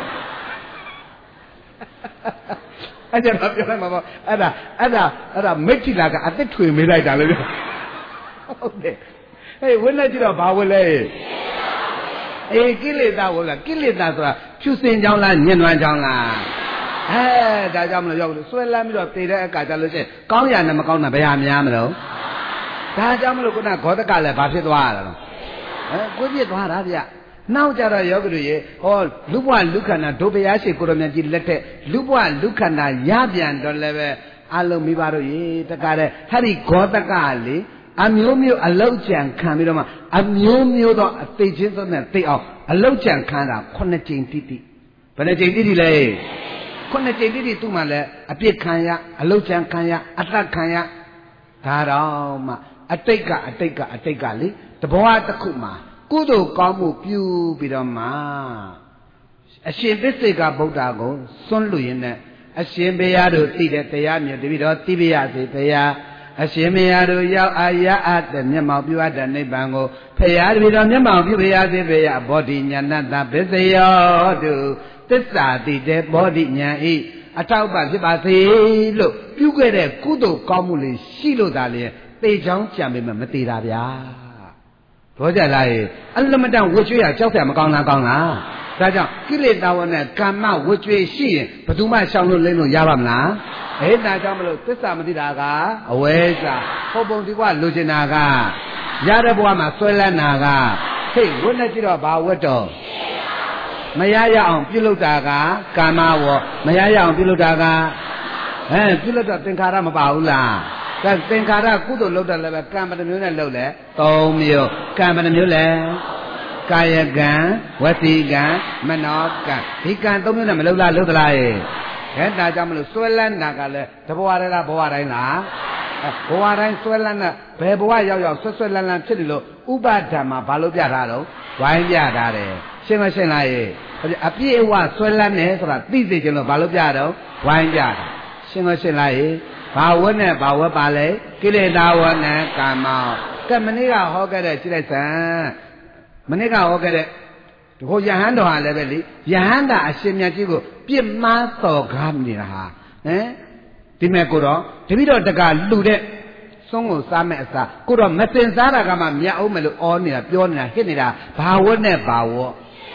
အဲ့ဒါပြောလိုက်မှာပေါ့အဲ့ဒါအဲ့ဒါအဲ့ဒါမိတ်တိလာကအသက်ထွေမေးလိုက်တာလေဟုတ်တယ်ဟေးဝိနည်းကြည့်တော့ဘာဝလဲအေးကိလေသာဝလားကိလေသာဆိုတာဖြူစင်ကြောင်းလားညှဉ်းနှွမ်းကြောင်းလားအဲဒါကြောင့်မလို့ရောက်လို့ဆွဲလန်းပြီးတော့တည်တဲ့အခါကျလို့ရှိရင်ကောင်းရနဲ့မကောင်းတာဘယ်ဟာများမလို့ဒါကြောင့်မလို့ခုနဂေါတကလည်းဘာဖြစ်သွားရတာလဲအဲကိုပြစ်သွားတာဗျနောက်ကြတော့ယောဂီတို့ရေဟောလူဘဝလူခန္ဓာဒုဗရာရှိကိုရမြတ်ကြီးလက်ထက်လူဘဝလူခန္ဓာရပြန်တော့လည်းပဲအလုံးမိပါတို့ရေတကားတဲ့ဟဲ့ဒီဂေါတကလေအမျိုးမျိုးအလောက်ကြံခံပြီးတော့မှအမျိုးမျိုးသောအသိချင်းသောနဲ့သိအောင်အလောက်ကြံခံတာခုနှစ်ကြိမ်တိတိဘယ်နှကြိမ်တိတိလဲခုနှစ်ကြိမ်တိတိသူ့မှာလည်းအပြစ်ခံရအလောက်ကြံခံရအတ္တခံရဒါတော့မှအတိတ်ကအတိတ်ကအတိတ်ကလေတဘောတစ်ခုမှာကုသိုလ်ကောင်းမှုပြုပြီးတော့မှအရှင်သစ္စေကဗုဒ္ဓကိုစွန့်လွတ်ရင်းနဲ့အရှင်ဘုရားတို့သိတဲ့တရားမြတ်တပည့်တော်သိပါရစေဘုရားအရှင်ဘုရားတို့ရောက်အာရအပ်တဲ့မျက်မှောက်ပြုအပ်တဲ့နိဗ္ဗာန်ကိုဘုရားတပည့်တော်မျက်မှောက်ပြုပါရစေဘုရားဘောဓိဉာဏတပစ္စယောတုသစ္စာတိတဲ့ဘောဓိဉာဏ်ဤအထောက်ပံ့ဖြစ်ပါစေလို့ပြုခဲ့တဲ့ကုသိုလ်ကောင်းမှုလေးရှိလို့သာလေသေချောင်းကြံပေမဲ့မသေးတာဗျာဘောကြလားအလမတန်ဝှကျွေးရကြောက်ဆရာမကောင်းလားကောင်းလားဒါကြောင့်ကိလေသာဝနဲ့ကာမဝှကျွေးရှိရင်ဘယ်သူမှရှောင်လို့လိမ့်လို့ရပါမလားအဲဒါကြောင့်မလို့သစ္စာမသိတာကအဝဲစာဟုတ်ပုံဒီကွာလိုချင်တာကရတဲ့ဘဝမှာဆွဲလန်းတာကဟိတ်ဝတ်နဲ့ကြည့်တော့ဘာဝတ်တော့မရရအောင်ပြုလုပ်တာကကာမဝမရရအောင်ပြုလုပ်တာကအဲပြုလုပ်တော့သင်္ခါရမပါဘူးလားကဲသင်္ခါရကုသိုလ်လုပ်တယ်လည်းပဲကံပတမျိုးနဲ့လုပ်လဲသုံးမျိုးကံပတမျိုးလဲကာယကံဝစီကံမနောကံဒီကံသုံးမျိုးနဲ့မလုပ်လားလုပ်သလားရဲ့အဲဒါကြောင့်မလို့ဆွဲလန်းတာကလည်းတဘဝတည်းလားဘဝတိုင်းလားဘဝတိုင်းဆွဲလန်းတဲ့ဘယ်ဘဝရောက်ရောက်ဆွဲဆွဲလန်းလန်းဖြစ်တယ်လို့ဥပဒံမှာဘာလို့ပြထားတော့ဝိုင်းပြထားတယ်ရှင်းမရှင်းလားရဲ့အပြည့်အဝဆွဲလန်းတယ်ဆိုတာသိစေချင်လို့ဘာလို့ပြတော့ဝိုင်းပြတာရှင်းမရှင်းလားရဲ့ဘာဝတ်နဲ့ဘာဝတ်ပါလဲကိလေသာဝနဲ့ကာမကဲမနေ့ကဟောခဲ့တဲ့ကြည့်လိုက်စမ်းမနေ့ကဟောခဲ့တဲ့ဒီကိုယဟန်တော်ဟာလည်းပဲလေယဟန်ကအရှင်မြတ်ကြီးကိုပြစ်မှားတော်ကားနေတာဟာဟမ်ဒီမဲ့ကိုတော့တပိတော့တကလူတဲ့စွန်းကိုစားမဲ့အစားကိုတော့မစင်စားတာကမှမြတ်အောင်မယ်လို့အော်နေတာပြောနေတာဟစ်နေတာဘာဝတ်နဲ့ဘာဝတ်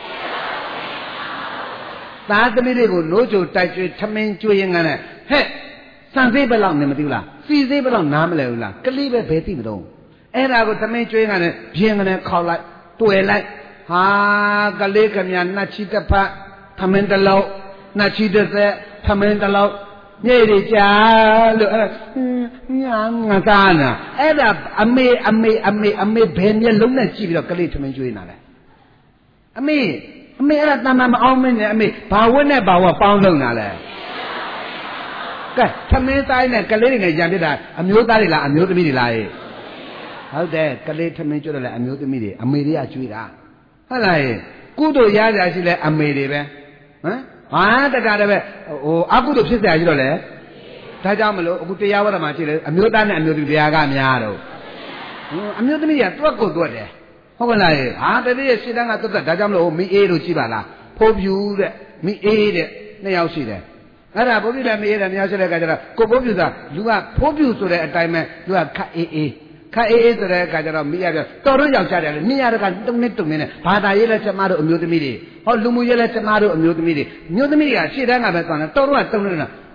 သားသမီးတွေကိုနိုးကြိုတိုက်ကျွေးထမင်းကျွေးရင်ကလည်းဟဲ့စံသေးဘယ်လောက်နေမသိဘူးလားစီသေးဘယ်လောက်နားမလဲဘူးလားကလေးပဲဘယ်သိမလို့အဲ့ဒါကိုသမင်းကျွေးကနေပြင်းကနေခေါက်လိုက်တွေ့လိုက်ဟာကလေးကမြနှက်ချီတစ်ဖက်သမင်းတစ်လုံးနှက်ချီတစ်ဆက်သမင်းတစ်လုံးညိတွေကြာလို့အဲ့ညာငါသားနာအဲ့ဒါအမေအမေအမေအမေဘယ်မျက်လုံးနဲ့ကြည့်ပြီးတော့ကလေးသမင်းကျွေးနာလဲအမေအမေအဲ့ဒါတမန်မအောင်မင်းနဲ့အမေဘာဝတ်နဲ့ဘာဝတ်ပေါင်းလုံးနာလဲကဲသမင်းသားနဲ့ကလေးတွေနဲ့ရံပြစ်တာအမျိုးသားတွေလားအမျိုးသမီးတွေလားဟဲ့ဟုတ်တယ်ကလေးသမင်းကျွတ်တယ်လည်းအမျိုးသမီးတွေအမေတွေကကျွေးတာဟုတ်လားဟဲ့ကုသိုလ်ရကြရှိလဲအမေတွေပဲဟမ်ဟာတကားတည်းပဲဟိုအကုသိုလ်ဖြစ်เสียရှိတော့လေဒါကြောင့်မလို့အခုတရားဝရမှာကြည့်လေအမျိုးသားနဲ့အမျိုးသမီးတရားကများတော့အမျိုးသမီးကတွက်ကိုတွက်တယ်ဟုတ်ကဲ့လားဟဲ့ဟာတတိယရှင်းတန်းကတွက်တယ်ဒါကြောင့်မလို့မိအေးတို့ကြည့်ပါလားဖိုးဖြူတဲ့မိအေးတဲ့နှစ်ယောက်ရှိတယ်အဲ့ဒါဘုရားလည်းမေးတယ်များရှိတဲ့အခါကျတော့ကိုဘိုးပြူသာလူကဖိုးပြူဆိုတဲ့အတိုင်းပဲလူကခတ်အေးအေးခတ်အေးအေးဆိုတဲ့အခါကျတော့မိရပြတော်တော့ယောက်ျားတယ်လေမိရတဲ့ကတုံနဲ့တုံနဲ့ဘာသာရေးလဲကျမတို့အမျိုးသမီးတွေဟောလူမှုရေးလဲကျမတို့အမျိုးသမီးတွေမျိုးသမီးတွေကရှေ့တန်းကပဲသွားတယ်တော်တော့တုံနေတာ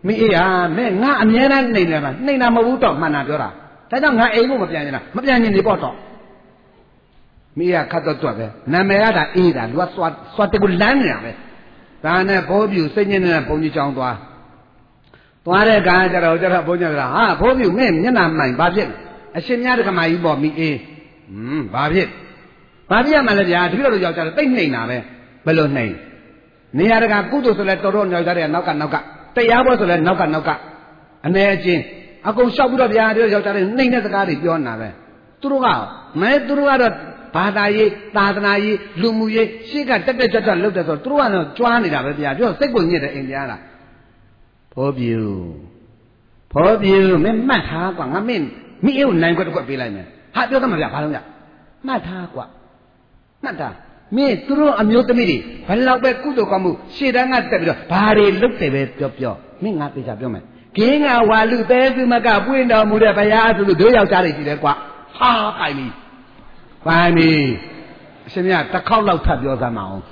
မိအေးဟာမဲငါအမြဲတမ်းနှိမ့်တယ်မှာနှိမ့်တာမဟုတ်တော့မှန်တာပြောတာဒါကြောင့်ငါအိမ်ကိုမပြန်နေတာမပြန်ရင်နေပေါ့တော့မိရခတ်တော့တော့ပဲနာမည်ကဒါအေးတာလူကသွားသွားတကူလမ်းနေတာပဲဒါနဲ့ဘိုးပြူစိတ်ညစ်နေတဲ့ဘုံကြီးချောင်းသွားသွားတဲ့ကံကြတော့ကြတော့ဘုန်းကြီးကဟာဘိုးပြူမင်းမျက်နှာမှိုင်ဘာဖြစ်အရှင်မြတ်ကမာကြီးပေါ့မိအေးဟွန်းဘာဖြစ်ဘာဖြစ်ရမှလဲဗျာတပည့်တော်ယောက်ျားတိတ်နှိမ့်တာပဲဘယ်လိုနှိမ့်နေရာတကာကုသိုလ်ဆိုလဲတော်တော်ယောက်ျားတွေကနောက်ကနောက်ကတရားဘောဆိုလဲနောက်ကနောက်ကအနေအချင်းအကုန်လျှောက်ပြီးတော့ဗျာတပည့်တော်ယောက်ျားတွေနှိမ့်တဲ့စကားတွေပြောနေတာပဲသူတို့ကမဲသူတို့ကတော့ဘာသာရေးသာသနာရေးလူမှုရေးရှေ့ကတက်တက်ကြွကြွလုပ်တယ်ဆိုတော့သူတို့ကတော့ကြွားနေတာပဲဗျာပြောစိတ်ကိုညစ်တယ်အိမ်ပြားလားဘောပြူဘောပြူမင်းမှတ်ထားကွာငါမင်းမိအိုးနိုင်ခွက်တစ်ခွက်ပေးလိုက်မယ်ဟာပြောသမှာဗျာဘာလို့ဗျာမှတ်ထားကွာမှတ်ထားမင်းသူတို့အမျိုးသမီးတွေဘယ်လောက်ပဲကုသိုလ်ကောင်းမှုရှေ့တန်းကတက်ပြီးတော့ဘာတွေလုပ်တယ်ပဲပြောပြောမင်းငါသိချာပြောမယ်ဂင်းငါဝါလူသေးစုမကပွင့်တော်မူတဲ့ဘုရားဆိုလို့တို့ယောက်ျားတွေရှိတယ်ကွာဟာပိုင်ပြီပိုင်ပြီအရှင်မြတ်တစ်ခေါက်လောက်ထပ်ပြောစမ်းမအောင်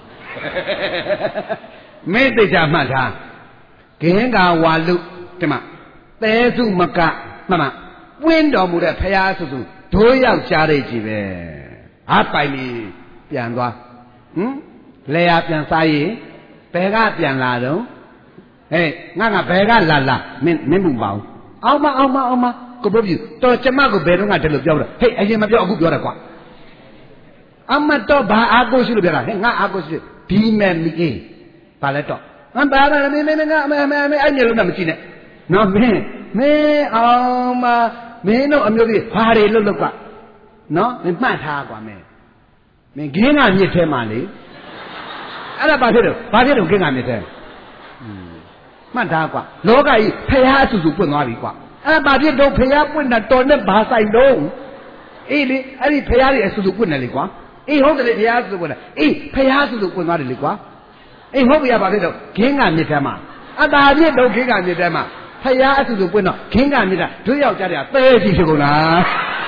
မင်းသိချာမှတ်ထားဂင်းငါဝါလူဒီမှာသေးစုမကမှန်မှပွင့်တော်မူတဲ့ဘုရားဆိုဆိုတို့ယောက်ျားတွေကြီးပဲဟာပိုင်ပြီပြန်သွားဟမ်လေယာပြန်စားရင်ဘယ်ကပြန်လာတော့ဟဲ့ငါငါဘယ်ကလာလာမင်းမင်းမှုပါအောင်အောင်မအောင်မအောင်မကိုပြောပြတော်ကျမကိုဘယ်တော့ကတည်းကပြောတော့ဟဲ့အရင်မပြောအခုပြောတယ်ကွာအမတော့ဘာအားကိုရှိလို့ပြောတာဟဲ့ငါအားကိုရှိဒီမဲ့မိအေးဘာလဲတော့ငါဘာလဲမင်းမင်းငါအမေအမေအမေအဲ့မျိုးလုံးတော့မကြည့်နဲ့နော်မင်းမင်းအောင်မမင်းတို့အမျိုးကြီးဘာတွေလွတ်လွတ်ကွာနော်မင်းမှတ်ထားကွာမင်းမင်းဂင်းကမြစ်ထဲမှာလေအဲ့ဒါဘာဖြစ်တော့ဘာဖြစ်တော့ဂင်းကမြစ်ထဲမှတ်ထားကွာလောကကြီးဖျားအဆူဆူပွင့်သွားပြီကွာအဲ့ဒါဘာဖြစ်တော့ဖျားပွင့်တာတော်နဲ့ဘာဆိုင်တော့အေးလေအဲ့ဒီဖျားတွေအဆူဆူပွင့်တယ်လေကွာအေးဟုတ်တယ်လေဖျားအဆူဆူပွင့်တယ်အေးဖျားအဆူဆူပွင့်သွားတယ်လေကွာအေးဟုတ်ပြီဘာဖြစ်တော့ဂင်းကမြစ်ထဲမှာအတားဖြစ်တော့ဂင်းကမြစ်ထဲမှာဖျားအဆူဆူပွင့်တော့ဂင်းကမြစ်တာတို့ယောက်ျားတွေကသဲကြည့်ဖြစ်ကုန်လား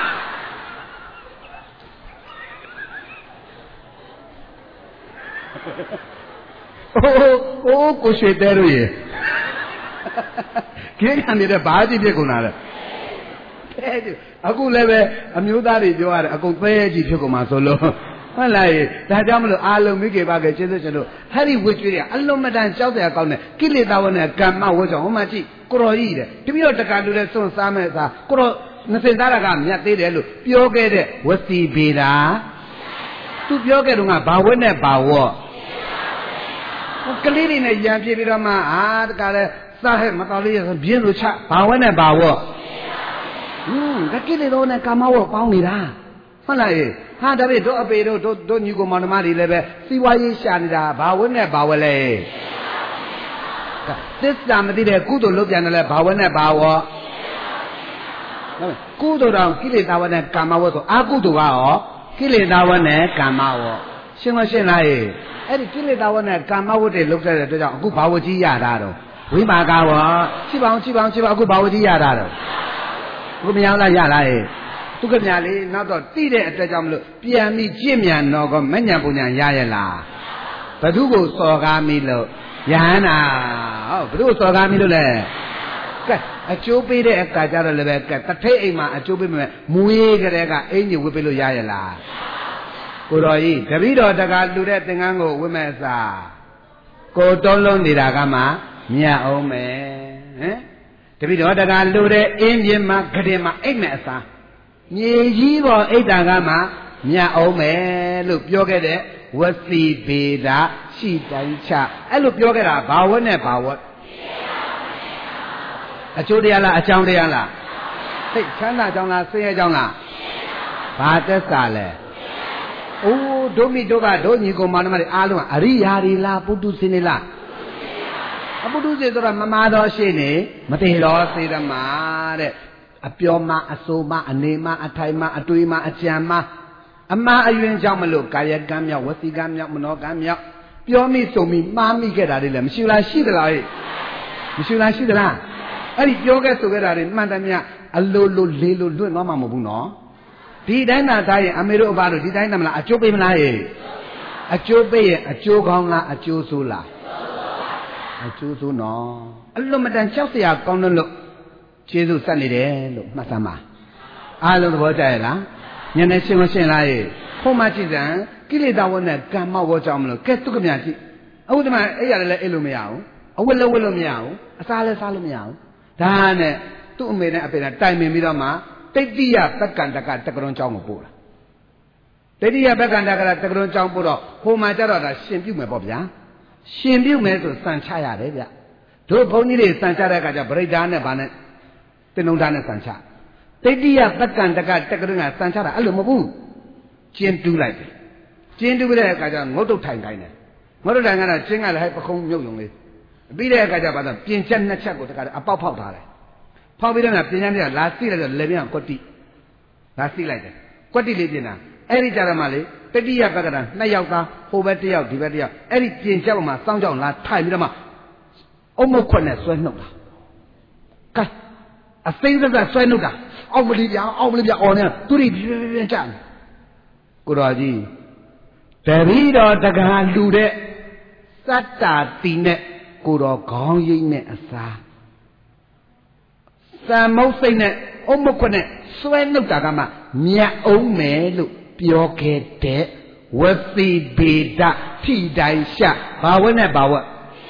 အိုးအိုးကိုရွှေတဲတို့ရေခင်းခံနေတဲ့ဘာကြည့်ဖြစ်ကုန်တာလဲတဲ့ကြည့်အခုလည်းပဲအမျိုးသားတွေပြောရတယ်အကုန်သဲကြည့်ဖြစ်ကုန်မှာဆိုလို့ဟုတ်လားဒါကြောင့်မလို့အာလုံးမိကေပါကကျေးဇူးရှင်တို့ဟဲ့ဒီဝှကျွေးတွေအလုံးမတန်ကြောက်တယ်ကောင်းတယ်ကိလေသာဝနဲ့ကမ္မဝှကြောင့်ဟိုမှာကြည့်ကိုတော်ကြီးတဲ့တပည့်တော်တက္ကလူတဲ့စွန့်စားမဲ့စားကိုတော်မစင်သားကမြတ်သေးတယ်လို့ပြောခဲ့တဲ့ဝစီဗေဒာသူပြောခဲ့တော့ကဘာဝဲနဲ့ဘာဝော့ကလေးတွေနဲ့ရံပြပြီးတော့မှအာတကလည်းစားဟဲ့မတော်လေးရဆိုပြင်းလို့ချဘာဝဲနဲ့ဘာဝော့ဟွန်းကကိလေသာနဲ့ကာမဝော့ပေါင်းနေတာဟုတ်လားဟာဒါပေတို့အပေတို့တို့တို့ညီကိုမောင်နှမတွေလည်းပဲစီဝါရေးရှာနေတာဘာဝဲနဲ့ဘာဝဲလဲသစ္စာမသိတဲ့ကုသိုလ်လုပ်ပြန်တယ်လဲဘာဝဲနဲ့ဘာဝော့ကုသိုလ်တော်ကိလေသာဝနဲ့ကာမဝော့ဆိုအာကုသိုလ်ကရောကိလေသာဝနဲ့ကာမဝော့ရှင်းမရှင်းလားအဲ့ဒီကိလေသာဝနဲ့ကာမဝတ္တေလုတ်တဲ့အတွက်ကြောင့်အခုဘာဝကြီးရတာတော့ဝိမာကဝချိပါအောင်ချိပါအောင်ချိပါအခုဘာဝကြီးရတာတော့ဘုမယောလားရလားဟဲ့သူကမြလေးနောက်တော့တိတဲ့အတွက်ကြောင့်မလို့ပြန်ပြီးကြင့်မြန်တော့ကမညံပုံညာရရလားဘသူကိုစော်ကားမိလို့ယဟန္တာဟောဘသူကိုစော်ကားမိလို့လဲကဲအကျိုးပေးတဲ့အခါကျတော့လည်းပဲကဲတထိတ်အိမ်မှာအကျိုးပေးမယ်မွေးကြတဲ့ကအင်ကြီးဝှပေးလို့ရရလားကိုတော်ကြီးတပည့်တော်တကားလူတဲ့သင်္ကန်းကိုဝိမဲ့စားကိုတုံးလုံးနေတာကမှမြတ်အောင်မယ်ဟမ်တပည့်တော်တကားလူတဲ့အင်းပြင်းမှာဂရင်မှာအိတ်မဲ့အစားမြေကြီးပေါ်အိတ်တာကမှမြတ်အောင်မယ်လို့ပြောခဲ့တဲ့ဝစီဗေဒရှိတိုင်းချအဲ့လိုပြောခဲ့တာဘာဝတ်နဲ့ဘာဝတ်အကျိုးတရားလားအကြောင်းတရားလားသိချမ်းသာကြောင်းလားဆင်းရဲကြောင်းလားဘာသက်စာလဲအိုးဒုမိဒုကဒုညီကောင်မနမတွေအားလုံးကအရိယာတွေလားပုထုဇဉ်တွေလားအပုထုဇဉ်ဆိုတာမမာတော်ရှိနေမတေတော်စေတမတဲ့အပြောမအဆိုမအနေမအထိုင်မအတွေးမအကြံမအမှားအယွင်းကြောင့်မလို့ကာယကံမြောက်ဝစီကံမြောက်မနောကံမြောက်ပြောမိဆိုမိမှားမိခဲ့တာတွေလည်းမရှိလားရှိသလားမရှိလားရှိသလားအဲ့ဒီပြောခဲ့ဆိုခဲ့တာတွေမှန်တယ်မြအလိုလိုလေးလိုလွတ်သွားမှာမဟုတ်ဘူးနော်ဒီတိုင်းသာသားရင်အမေတို့အဘတို့ဒီတိုင်းသာမလားအကျိုးပေးမလားရဲ့အကျိုးပေးရင်အကျိုးကောင်းလားအကျိုးဆိုးလားဟ chú chú nó lúc mà đang cháu xìa con nó lúc chế dù sẵn đi đấy lúc mà sao mà ai lúc đó chạy là nhân này xin mà xin lại không mà chỉ rằng cái này đào này cam mau vào trong rồi cái tôi cái nhà chị ông thì mà ấy là lại elu mèo ông quên lâu quên lâu mèo sao lại sao lâu mèo đó này tụi mình này bây giờ tay mình bây giờ mà tết đi à tất cả tất cả tất cả trong trong một bộ tết đi à tất cả tất cả tất cả trong bộ đó không mà cho đó là xin biểu mẹ bảoဗျာxin biểu mẹ rồi sang cha ya đấyဗျတို့ဘုန်းကြီးတွေစံချတဲ့အခါကျဗရိဒါနဲ့ဗာနဲ့တင်လုံးသားနဲ့စံချတိတ္တိယပက္ကံတကတက္ကရဏစံချတာအဲ့လိုမဟုတ်ဘူးကျင်းတူးလိုက်တယ်ကျင်းတူးတဲ့အခါကျငုတ်တုတ်ထိုင်တိုင်းတယ်ငုတ်တုတ်ထိုင်ကတော့ကျင်းကလည်းဟဲ့ပခုံးမြုပ်ယုံလေးပြီးတဲ့အခါကျဗာတော့ပြင်ချက်နှစ်ချက်ကိုတခါအပေါက်ဖောက်ထားတယ်ဖောက်ပြီးတော့ပြင်ချက်ပြလာစီးလိုက်တော့လေပြန်ကွက်တိလာစီးလိုက်တယ်ကွက်တိလေးပြင်တာအဲ့ဒီကြတော့မှလေတတိယပက္ကံနှစ်ယောက်သားဟိုဘက်တစ်ယောက်ဒီဘက်တစ်ယောက်အဲ့ဒီပြင်ချက်ပေါ်မှာစောင်းကြောင်လာထိုင်ပြီးတော့မှအုံမခွနဲ့ဆွဲနှုတ်တာကဲအသိစက်ဆွဲနှုတ်တာအောက်မလေးပြအောက်မလေးပြအော်နေသူတွေပြပြပြကြတယ်ကိုတော်ကြီးတပည့်တော်တကားလူတဲ့စတ္တာတီနဲ့ကိုတော်ခေါင်းရိပ်နဲ့အစားစံမုတ်စိတ်နဲ့အုံမခွနဲ့ဆွဲနှုတ်တာကမှမြတ်အောင်မယ်လို့ပြောခဲ့တဲ့ဝစီဘေဒထိတိုင်းရှဘာဝဲနဲ့ဘာဝဲ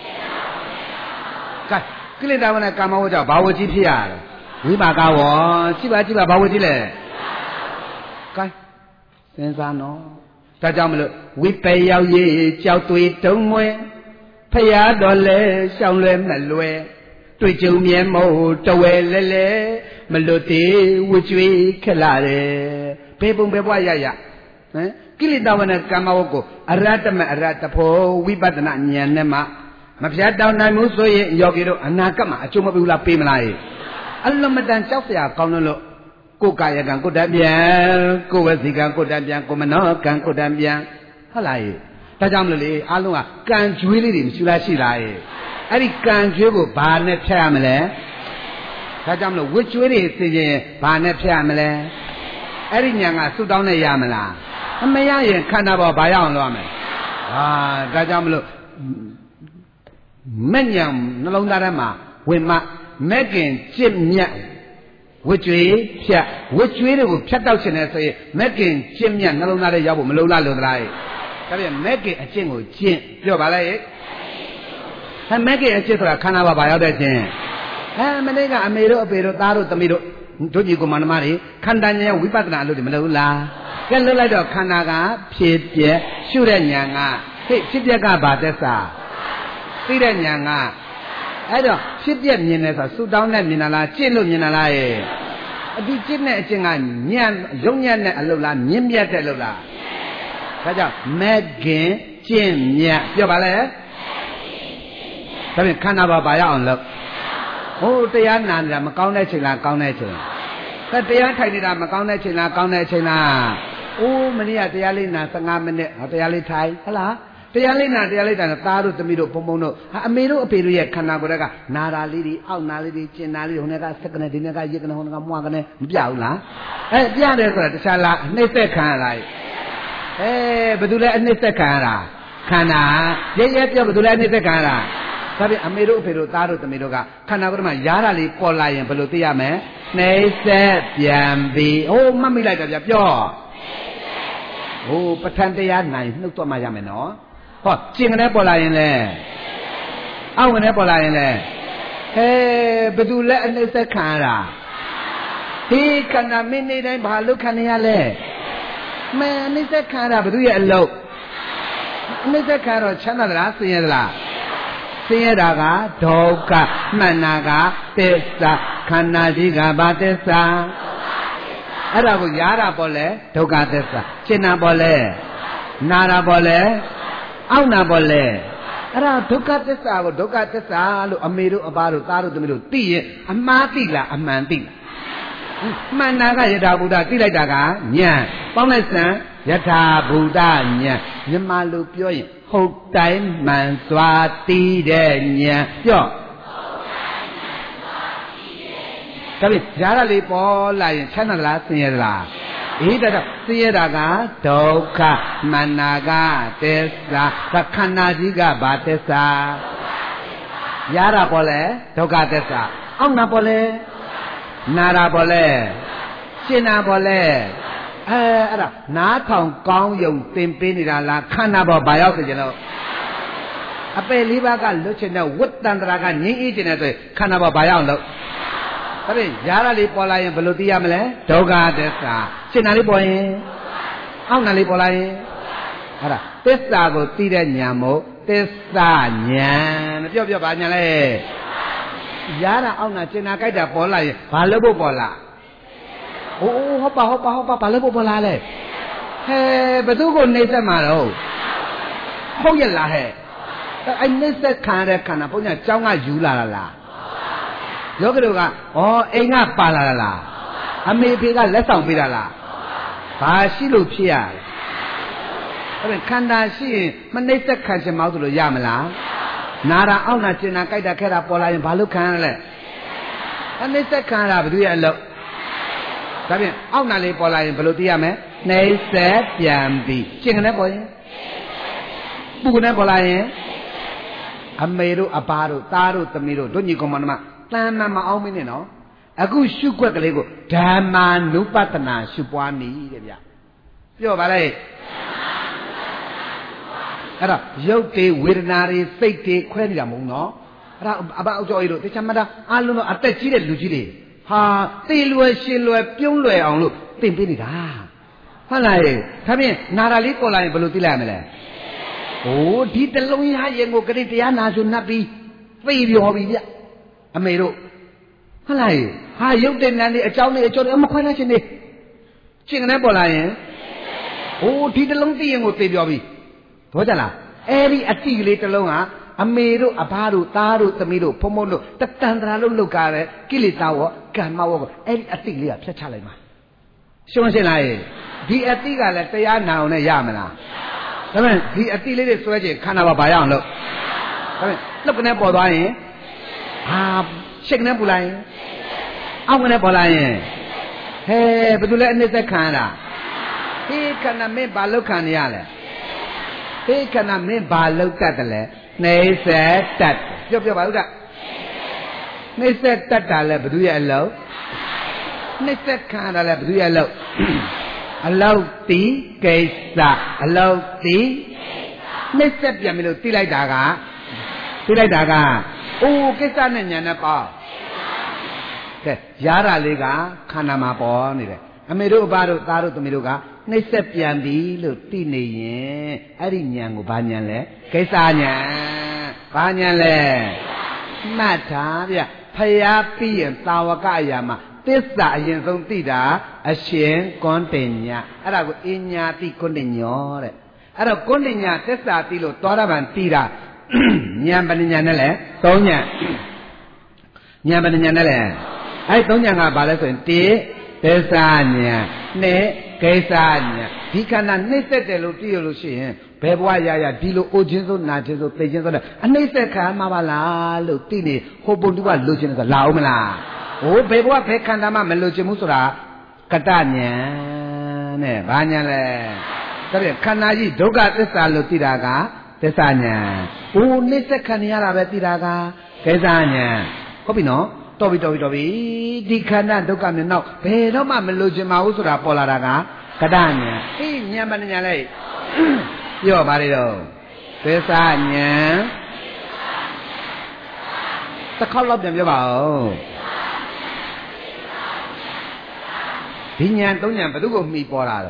ကဲကိလေသာဝနဲ့ကာမဝကြောင့်ဘာဝကြီးဖြစ်ရတယ်ဝိပါကဝကြည့်ပါကြည့်ပါဘာဝကြီးလဲကဲစဉ်းစားနော်ဒါကြောင့်မလို့ဝိပယ်ရောက်ရေးကြောက်သွေးတုံးမွဲဖရာတော်လဲရှောင်းလွဲမလွဲတွေ့ကြုံမြဲမို့တဝဲလဲလဲမလွတ်သေးဝကျွေးခက်လာတယ်ဘေးပုံဘေးဘွားရရဟမ်ကိလေသာဝနဲ့ကာမဝကိုအရတ္တမအရတ္တဖို့ဝိပဿနာဉာဏ်နဲ့မှမဖြတ်တောင်းနိုင်မှုဆိုရင်ယောဂီတို့အနာကမှာအကျုံးမပေးဘူးလားပေးမလားအလမတန်ကြောက်စရာကောင်းလို့ကိုယ်ကာယကံကိုယ်တံပြန်ကိုယ်ဝစီကံကိုယ်တံပြန်ကိုယ်မနောကံကိုယ်တံပြန်ဟုတ်လားဒါကြောင့်မလို့လေအားလုံးကကံကြွေးလေးတွေမရှိလားရှိလားအဲ့ဒီကံကြွေးကိုဘာနဲ့ဖြတ်ရမလဲဒါကြောင့်မလို့ဝတ်ကြွေးတွေသိရင်ဘာနဲ့ဖြတ်ရမလဲအဲ့ဒီညာကစွတ်တောင်းနဲ့ရမလားအမရရင်ခန္ဓာပေါ်ဘာရအောင်လုပ်ရမလဲဟာဒါကြောင့်မလို့မဲ့ညာနှလုံးသားထဲမှာဝင်မှမဲ့ခင်ကြစ်မြတ်ဝတ်ကြွေးဖြတ်ဝတ်ကြွေးတွေကိုဖြတ်တောက်ခြင်းနဲ့ဆိုရင်မဲ့ခင်ကြစ်မြတ်နှလုံးသားထဲရောက်ဖို့မလုံလားလို့သလားဒါပြန်မဲ့ခင်အကျင့်ကိုကျင့်ပြောပါလိုက်ဟဲ့မဲ့ခင်အကျင့်ဆိုတာခန္ဓာပါဘာရောက်တဲ့ခြင်းဟဲ့မနေ့ကအမေတို့အဖေတို့သားတို့သမီးတို့တို့ညီကိုမန္တမတွေခန္ဓာဉာဏ်ဝိပဿနာအလုပ်တွေမလုပ်ဘူးလားကဲလုပ်လိုက်တော့ခန္ဓာကဖြစ်ပြက်ရှုတဲ့ဉာဏ်ကဟဲ့ဖြစ်ပြက်ကဘာသက်စာသိတဲ့ဉာဏ်ကအဲ့တော့ဖြစ်ပြက်မြင်တယ်ဆိုဆူတောင်းနဲ့မြင်တာလားကျင့်လို့မြင်တာလားရဲ့အဒီကျင့်တဲ့အကျင့်ကညံ့ရုံညံ့တဲ့အလုပ်လားမြင့်မြတ်တဲ့အလုပ်လားဒါကြောင့်မဲ့ခင်ကျင့်မြတ်ပြောပါလေဒါပြန်ခန္ဓာပါဘာရအောင်လုပ်ဟိုတရားနာနေတာမကောင်းတဲ့ချိန်လားကောင်းတဲ့ချိန်လားတရားထိုင်နေတာမကောင်းတဲ့ချိန်လားကောင်းတဲ့ချိန်လားအိုးမနေ့ကတရားလေးနာ၁၅မိနစ်ဟောတရားလေးထိုင်ဟလားတရားလေးနာတရားလေးတာသားတို့သမီးတို့ဘုံဘုံတို့ဟာအမေတို့အဖေတို့ရဲ့ခန္ဓာကိုယ်ကနာတာလေးတွေအောက်နာလေးတွေကျင်နာလေးတွေဟိုနေ့ကစက်ကနေဒီနေ့ကရက်ကနေဟိုနေ့ကမွားကနေမပြဘူးလားအဲပြတယ်ဆိုတာတခြားလားအနှိမ့်သက်ခံရလားအဲဘယ်သူလဲအနှိမ့်သက်ခံရတာခန္ဓာရဲရဲပြောဘယ်သူလဲအနှိမ့်သက်ခံရတာဒါပြန်အမေတို့အဖေတို့သားတို့သမီးတို့ကခန္ဓာကိုယ်မှာရားတာလေးပေါ်လာရင်ဘယ်လိုသိရမလဲနှိမ့်သက်ပြန်ပြီဟိုမှတ်မိလိုက်တာဗျပြောဟိုပဋ္ဌာန်းတရားနိုင်နှုတ်တော့မှရမယ်နော်ဟောကျင်ကနေပေါ်လာရင်လဲအောက်ကနေပေါ်လာရင်လဲဟဲဘယ်သူလဲအနှိမ့်သက်ခံရတာဒီခန္ဓာမင်းနေတိုင်းဘာလို့ခံရလဲမဲအနှိမ့်သက်ခံရတာဘယ်သူရဲ့အလုပ်အနှိမ့်သက်ခံတော့ချမ်းသာသလားဆင်းရဲသလားဆင်းရဲတာကဒုက္ခမှန်တာကသစ္စာခန္ဓာကြီးကဘာသစ္စာအဲ့ဒါကိုရားတာပေါ်လဲဒုက္ခသစ္စာရှင်းတာပေါ်လဲနာတာပေါ်လဲအောက်နာပေါ်လဲအဲ့ဒါဒုက္ခသစ္စာကိုဒုက္ခသစ္စာလို့အမေတို့အဘတို့သားတို့သမီးတို့သိရင်အမှားသိလားအမှန်သိလားမှန်တာကယထာဘုဒ္ဓသိလိုက်တာကဉာဏ်ပေါင်းလိုက်စံယထာဘုဒ္ဓဉာဏ်မြန်မာလူပြောရင်ဟုတ်တိုင်းမှန်စွာသိတဲ့ဉာဏ်ပြောဒါပြီရားရလေးပေါ်လာရင်ချမ်းသာလားဆင်းရဲလားအေးဒါတော့ဆင်းရဲတာကဒုက္ခမန္နာကသစ္စာသခန္ဓာကြီးကဘာသစ္စာ Yara pole, Doka Tessa. Auna pole, Nara pole, Sina pole. Eh, Nathan Kong Yung Timpinida la Kanabo Biopsy. A pay livaga lucina, wood than dragon, ye eating at the Kanaba Bayalo. Yara Lipola and Velutiamele, Doga Tessa, Sinali boy, Aunali Polai. Tessa go Tida Nyamo, Tessa Nyan, Jobia Banale. Yara Auna Chinakaida Pola, Palabo Pola. Oh, Hopa Hopa Hopa Palabo Polale. Hey, but do go Nathan Maro. How you lie? I miss that kind of Canaponia, Changa Jula la. Yoga, oh, Enga Palala. I may be a less of Vidala. Pashilu Pia. Kanda si, Manesa Kansim out to the Yamala. Nara Auna Chinakaida Kera Pola in Palukan. And Mister Kanda, do you look? Auna Lipola in Palutiame, Nay said Yambi. Chicken boy. Bugunapola. Ameru, Aparu, Taru, Tamiro, don't you come on my Tana Maomino? A good shoe quickly go. Dama Nupatana, Shupani. Yo, ballet. Yoke, Wirinari, Fake, Queniamuno. About Joy, the Chamada, Aluno, Atachi, Lugili. Ha, Tilua, Shilua, Pule on look, Timpinida. Halay, come in, Naralipola in Balutilamele. Oh, did the long high go Gretiana should not be baby or be a mero. Halay, hi, you didn't a child, a child, I'm quite a chicken apple. Oh, did the long thing with baby. Whatala? Every a tea later longer, a mero, a paru, taru, tomato, pomono, the tandra lucare, kilitawa, Kamawa, every a thing here, Pachalama. So say, the atiga that they are now in a Yamana. The affiliated strategy Kanaba Bayan look. Look at Nepal. Ah, shake Nepal. I'm going to Nepal. Hey, but you let me say Kana. He cannot make Balukan Yale. He cannot make Balukatale. Nay said that. Job about that. Nay said that I love do you allow? Nay said Kana love do you allow? Allow tea, Kesa, allow tea. Mister Yamilo, Tilai Daga, Tilai Daga. Oh, Kesa Nanapa. Yara Liga, Kanama Born. Amiru Baru Taru to Miruga, Mister Yambi, Lutini, Arinyang Banyale, Kesanya, Banyale, Matavia, Payapi and Tawakayama. Tessa in some tida, a shame contenya, and I would in yati condignore. And a condigna tessa tilo, toravan tira, Nyambaninale, Tonya Nyambaninale. I don't know about it, Tessania, ne, Kesania. He cannot necessarily tell you, Lucian, Pebuaya, Dilo, Ojizo, Najizo, Pages, and they said, Kamala, Lutini, Hobodua, Lucian, the Laumala. Oh, baby, what pick and I'm a Melochimusura, Catania, ne, Banyale. Sorry, Kanaji, Doga, Tessa, Lutiraga, Tessania. Oh, Nissa Caniara, Betiraga, Kesania. Copino, Toby, Toby, Toby, Dicana, Docam, no, Pero Melochimusura, Polaraga, Catania. Hey, Yamanale. Yo, Marido. Tessania. The call of them, you. Pinyan, don't you, but do go me for out.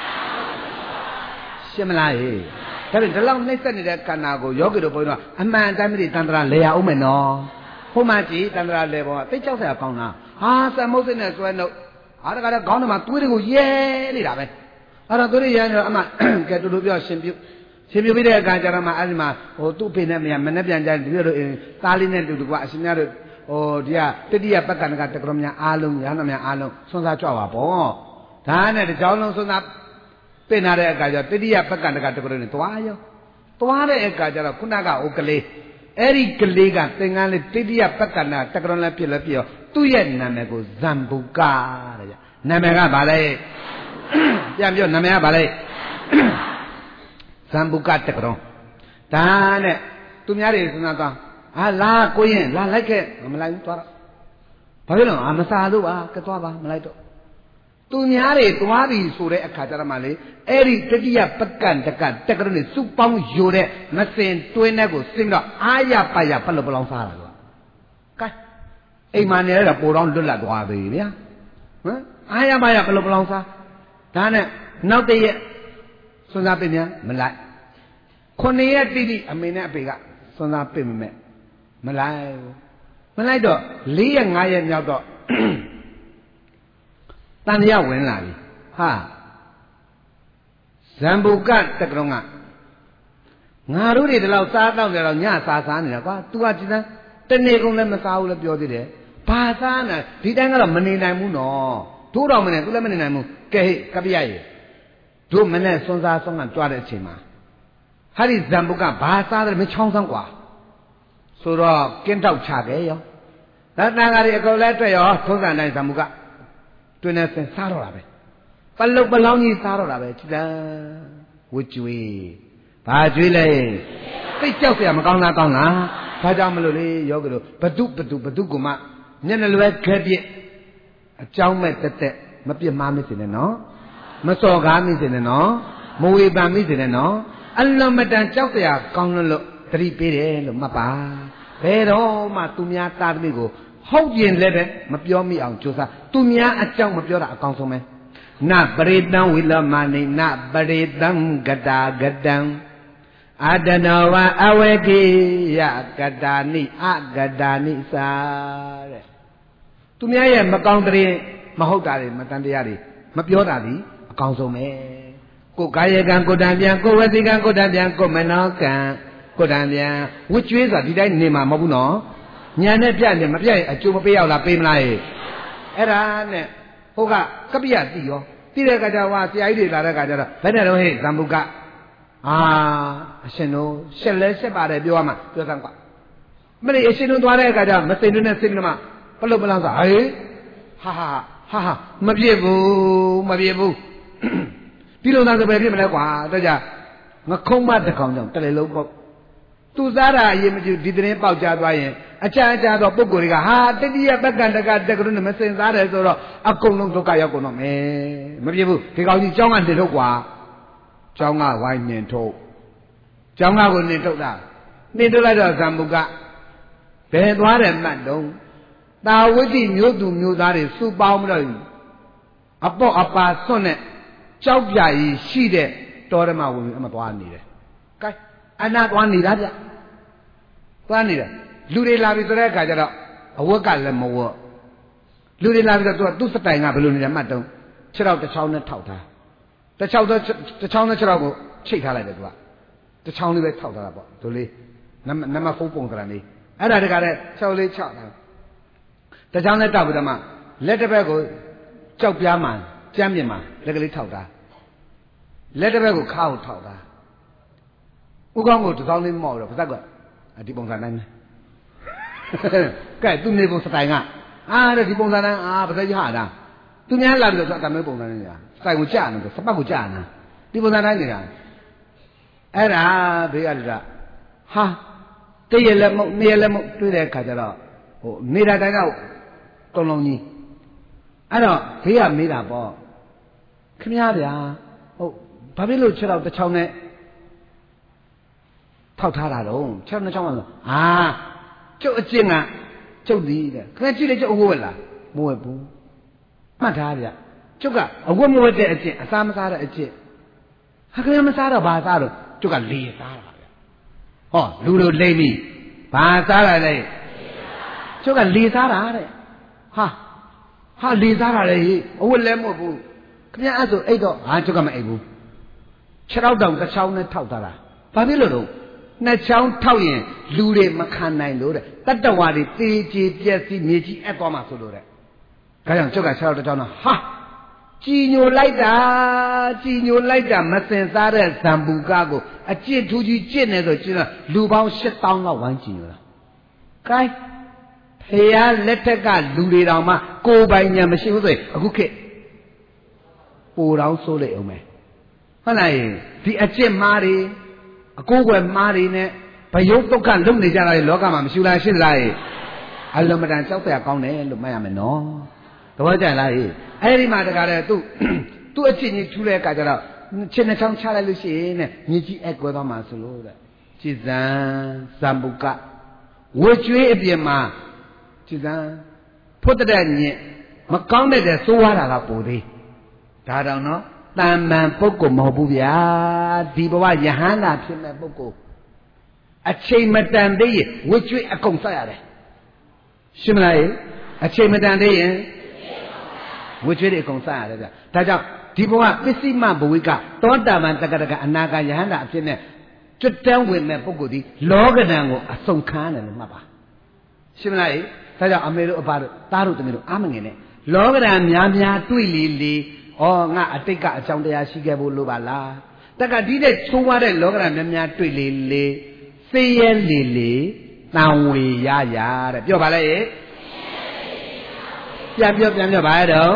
Similar. Tell it along next time that Kanago, Yogi, a man, Tammy, Tandra, Lea, Umeno, Homachi, Tandra, Levo, take out their corner. Ah, some most in a swallow. I got a gun of my twin, yeah, Lirabe. I don't do it, I'm not get to do your simple. Simple with a Gajarama Alma, or two Pinamia, Manabian, Talin, to do what scenario. Oh dear, Tedia Pakan got the Gromia Alum, Yanamia Alum, Sonsa Chava, Po. Tana the Jolon Sona Penare Gaja, Tedia Pakan got the Gromia Tuayo. Tuare Gaja, Kunaga, Okale, Eric Liga, Tengali, Tedia Pakana, Takrona Pilapio, Tuyen Namego, Zambuka, Namega Ballet, Yamio Namea Ballet, Zambuka Takron. Tane, Tumiari is not. အာလာကိုရင်လာလိုက်ခဲ့မလိုက်ဘူးသွားတော့ဘာဖြစ်လို့အာမစားလို့ပါကဲသွားပါမလိုက်တော့သူများတွေသွားပြီဆိုတဲ့အခါကျတော့မှလေအဲ့ဒီတတိယပကန့်တကတက်ကလေးစုပေါင်းယိုတဲ့မစင်တွင်းတဲ့ကိုစင်ပြီးတော့အာရပရပလပလောင်စားတာကွာကဲအိမ်မှာနေရတာပိုတော့လွတ်လပ်သွားပြီဗျာဟမ်အာရပရပလပလောင်စားဒါနဲ့နောက်တရက်စွန်းစားပင်များမလိုက်ခုနှစ်ရက်တိတိအမေနဲ့အဖေကစွန်းစားပင်မမဲ့မလိုက်မလိုက်တော့လေးရက်ငါးရက်မြောက်တော့တန်ရဝင်လာပြီဟာဇံဘူကတက်ကတော်ကငါတို့တွေဒီလောက်စားတော့တယ်တော့ညစားစားနေတာကွာ तू ကဒီတန်းတနေ့ကုန်လည်းမစားဘူးလည်းပြောသေးတယ်ဘာစားနေဒီတိုင်းကတော့မနေနိုင်ဘူးနော်တို့တော့မနေ तू လည်းမနေနိုင်ဘူးကဲဟဲ့ကပ္ပယရေတို့မနဲ့စွန်းစားစွန်းကကြွားတဲ့အချိန်မှာဟာဒီဇံဘူကဘာစားတယ်မချောင်းစမ်းကွာဆိုတော့ကင်းတောက်ချခဲ့ရောဒါတန်ဃာတွေအကုန်လည်းတွေ့ရောထုံးစံတိုင်းဇံဘူကတွင်နေစင်စားတော့တာပဲပလုတ်ပလောင်းကြီးစားတော့တာပဲကြည်တန်းဝကျွေးဘာကျွေးလဲသိကြောက်เสียမကောင်းလားကောင်းလားဘာကြောင့်မလို့လေယောဂီတို့ဘတုဘတုဘတုကမှမျက်နှာလွယ်ခဲပြစ်အကြောင်းမဲ့တက်တက်မပြစ်မှားမိစေနဲ့နော်မစော်ကားမိစေနဲ့နော်မဝေဖန်မိစေနဲ့နော်အလွန်မတန်ကြောက်เสียကောင်းလို့သတိပေးတယ်လို့မှတ်ပါဘယ်တော့မှသူများတာသမီးကိုဟုတ်ရင်လည်းပဲမပြောမိအောင်ကြိုးစားသူများအကြောင်းမပြောတာအကောင်းဆုံးပဲနပရိတံဝိလမနိနပရိတံကတာကတံအာတနောဝအဝေကိယကတာနိအကတာနိသာတဲ့သူများရဲ့မကောင်းတဲ့မဟုတ်တာတွေမတန်တရားတွေမပြောတာဒီအကောင်းဆုံးပဲကိုယ်ကာယကံကိုယ်တံပြန်ကိုယ်ဝစီကံကိုယ်တံပြန်ကိုယ်မနောကံကိုယ်တံပြန်ဝှကျွေးဆိုတာဒီတိုင်းနေမှာမဟုတ်ဘူးနော်ညာနဲ့ပြနေမပြရင်အကျိုးမပေးရောက်လားပေးမလားရဲ့အဲ့ဒါနဲ့ဟိုကကပ္ပိယတိရောတိတဲ့ကကြဝါဆရာကြီးတွေလာတဲ့ကကြတော့ဘယ်နဲ့တော့ဟဲ့ဇံပုကအာအရှင်တို့ရှက်လဲရှက်ပါတယ်ပြောရမှာပြောစမ်းကွာမလေးအရှင်တို့သွားတဲ့အခါကျမစိန်တွင်းနဲ့စိတ်နှမပလုတ်ပလန်းစားဟေးဟာဟာဟာဟာမပြည့်ဘူးမပြည့်ဘူးဒီလိုသာဆိုပဲဖြစ်မလဲကွာတော့ကြငခုံးမတစ်ကောင်ကြောင့်တလေလုံးပေါ့သူစားတာအရင်မကြည့်ဒီသတင်းပေါက်ကြသွားရင်အချာအချာတော့ပုဂ္ဂိုလ်တွေကဟာတတိယပက္ကန္တကတက္ကရုနဲ့မစင်စားတယ်ဆိုတော့အကုန်လုံးဒုက္ခရောက်ကုန်တော့မယ်မပြည့်ဘူးဒီကောင်ကြီးကျောင်းကနေထုတ်ကွာကျောင်းကဝိုင်းနှင်ထုတ်ကျောင်းကကိုနှင်ထုတ်တာနှင်ထုတ်လိုက်တော့ဇံပုကဘယ်သွားတယ်မှတ်တော့တာဝိတ္တိမျိုးသူမျိုးသားတွေစုပေါင်းပြီးတော့အပေါ့အပါဆွန့်နဲ့ကြောက်ပြကြီးရှိတဲ့တော်ဓမ္မဝင်ပြီးအမသွားနေတယ်ကဲအနာသွားနေတာဗျသွားနေတာလူတွေလာပြီဆိုတဲ့အခါကျတော့အဝတ်ကလည်းမဝတ်လူတွေလာပြီဆိုတော့သူ့စတိုင်ကဘယ်လိုနေလဲမှတ်တော့ခြေထောက်တစ်ချောင်းနဲ့ထောက်ထားတစ်ချောင်းတစ်ချောင်းနဲ့ခြေထောက်ကိုချိတ်ထားလိုက်တယ်သူကတစ်ချောင်းလေးပဲထောက်ထားတာပေါ့ဒိုလေးနမဖုံးပုံစံလေးအဲ့ဒါတကတဲ့ခြေထောက်လေးချောက်တာတစ်ချောင်းနဲ့တောက်ပြီးတော့မှလက်တစ်ဘက်ကိုကြောက်ပြားမှကျမ်းပြင်မှာလက်ကလေးထောက်တာလက်တစ်ဘက်ကိုခါကိုထောက်တာဥကောင်းကိုတစ်စောင်းလေးမော့တော့ပါဇက်ကဒီပုံစံတိုင်းပဲကဲသူနေပုံစတိုင်ကအာတဲ့ဒီပုံစံတိုင်းအာပါဇက်ကြီးဟာတာသူများလာပြီးတော့အတမဲပုံစံနေတာစတိုင်ကိုကြာနေတယ်စပတ်ကိုကြာနေဒီပုံစံတိုင်းနေတာအဲ့ဒါဘေးကလူကဟာတည့်ရလက်မုတ်နေရလက်မုတ်တွေ့တဲ့အခါကျတော့ဟိုနေတာတိုင်းတော့ကုံလုံးကြီးအဲ့တော့ဘေးကမေးတာပေါ့ခင်ဗျားဗျာဟုတ်ဘာဖြစ်လို့ခြေတော့တစ်ချောင်းနဲ့ထောက်ထားတာတော့ခြေနှစ်ချောင်းကဆိုအာကျုပ်အကျင့်ကကျုပ်သည်တဲ့ခင်ဗျကြည့်လေကျုပ်အဝတ်လားမဝတ်ဘူးမှတ်ထားဗျကျုပ်ကအဝတ်မဝတ်တဲ့အကျင့်အစားမစားတဲ့အကျင့်ဟာခင်ဗျမစားတော့ဘာစားတော့ကျုပ်ကလေစားတာဗျဟောလူတို့လိမ့်ပြီဘာစားတာလဲကျုပ်ကလေစားတာတဲ့ဟာဟာလေစားတာလေအဝတ်လည်းမဟုတ်ဘူးခင်ဗျအဲ့ဆိုအိတ်တော့ဟာကျုပ်ကမအိတ်ဘူးခြေထောက်တောင်တစ်ချောင်းနဲ့ထောက်ထားတာဘာဖြစ်လို့တော့နှစ်ချောင်းထောက်ရင်လူတွေမခံနိုင်လို့တဲ့တတ္တဝါတွေတေးကြည်ပြက်စီးမြေကြီးအပ်သွားမှာဆိုလို့တဲ့ဒါကြောင့်ကျုပ်ကခြေထောက်တစ်ချောင်းတော့ဟာကြည်ညိုလိုက်တာကြည်ညိုလိုက်တာမစင်စားတဲ့ဇံပူကားကိုအကျင့်ထူးကြီးကျင့်နေဆိုကျင့်တော့လူပေါင်းရှစ်သောင်းလောက်ဝိုင်းကြည်ညိုတာကဲဖရာလက်ထက်ကလူတွေတောင်မှကိုယ်ပိုင်ညာမရှိဘူးဆိုရင်အခုခေတ်ပိုတော်ဆိုးလိုက်အောင်မယ်ဟုတ်လားဒီအကျင့်မားတွေအကိုးကွယ်မားတွေနဲ့ဘယုတ်ဒုက္ခလုံနေကြတာလေလောကမှာမရှိလားရှိလားအလုံးမတန်ကြောက်တဲ့အကောင်းတယ်လို့မှတ်ရမယ်နော်သဘောကျလားအဲ့ဒီမှာတကားတဲ့သူသူ့အချင်းကြီးထူးတဲ့အခါကျတော့ခြေနှချောင်းချလိုက်လို့ရှိရင်နဲ့မြေကြီးအကွဲသွားမှာဆိုလို့တဲ့ကြည်စံဇံပုကဝေကျွေးအပြင်မှာကြည်စံဖုတ်တဲ့ညင်မကောင်းတဲ့စိုးရတာကပိုသေးဒါတောင်နော်တန်မှန်ပုဂ္ဂိုလ်မဟုတ်ဘူးဗျာဒီဘဝယဟန္တာဖြစ်မဲ့ပုဂ္ဂိုလ်အချိန်မတန်သေးရင်ဝေကျွေးအကုန်ဆက်ရတယ်ရှင်းမလားအချိန်မတန်သေးရင်ဝေကျွေးတွေအကုန်ဆက်ရတယ်ဗျဒါကြောင့်ဒီဘဝပစ္စည်းမဘဝိကသောတာပန်တက္ကတကအနာဂတ်ယဟန္တာအဖြစ်နဲ့ကျွတ်တန်းဝင်မဲ့ပုဂ္ဂိုလ်ဒီလောကဓာတ်ကိုအစုံခံရတယ်လို့မှတ်ပါရှင်းမလားဒါကြောင့်အမေတို့အဘတို့သားတို့တမီးတို့အားမငင်နဲ့လောကဓာတ်များများတွေ့လေလေဩငါအတိတ်ကအကြောင်းတရားရှိခဲ့ဖို့လိုပါလားတက္ကဒီတဲ့သိုးွားတဲ့လောကဓာတ်များများတွေ့လေလေသိရဲလေလေတန်ဝေရရတဲ့ပြောပါလေပြန်ပြောပြန်ပြောပါရတော့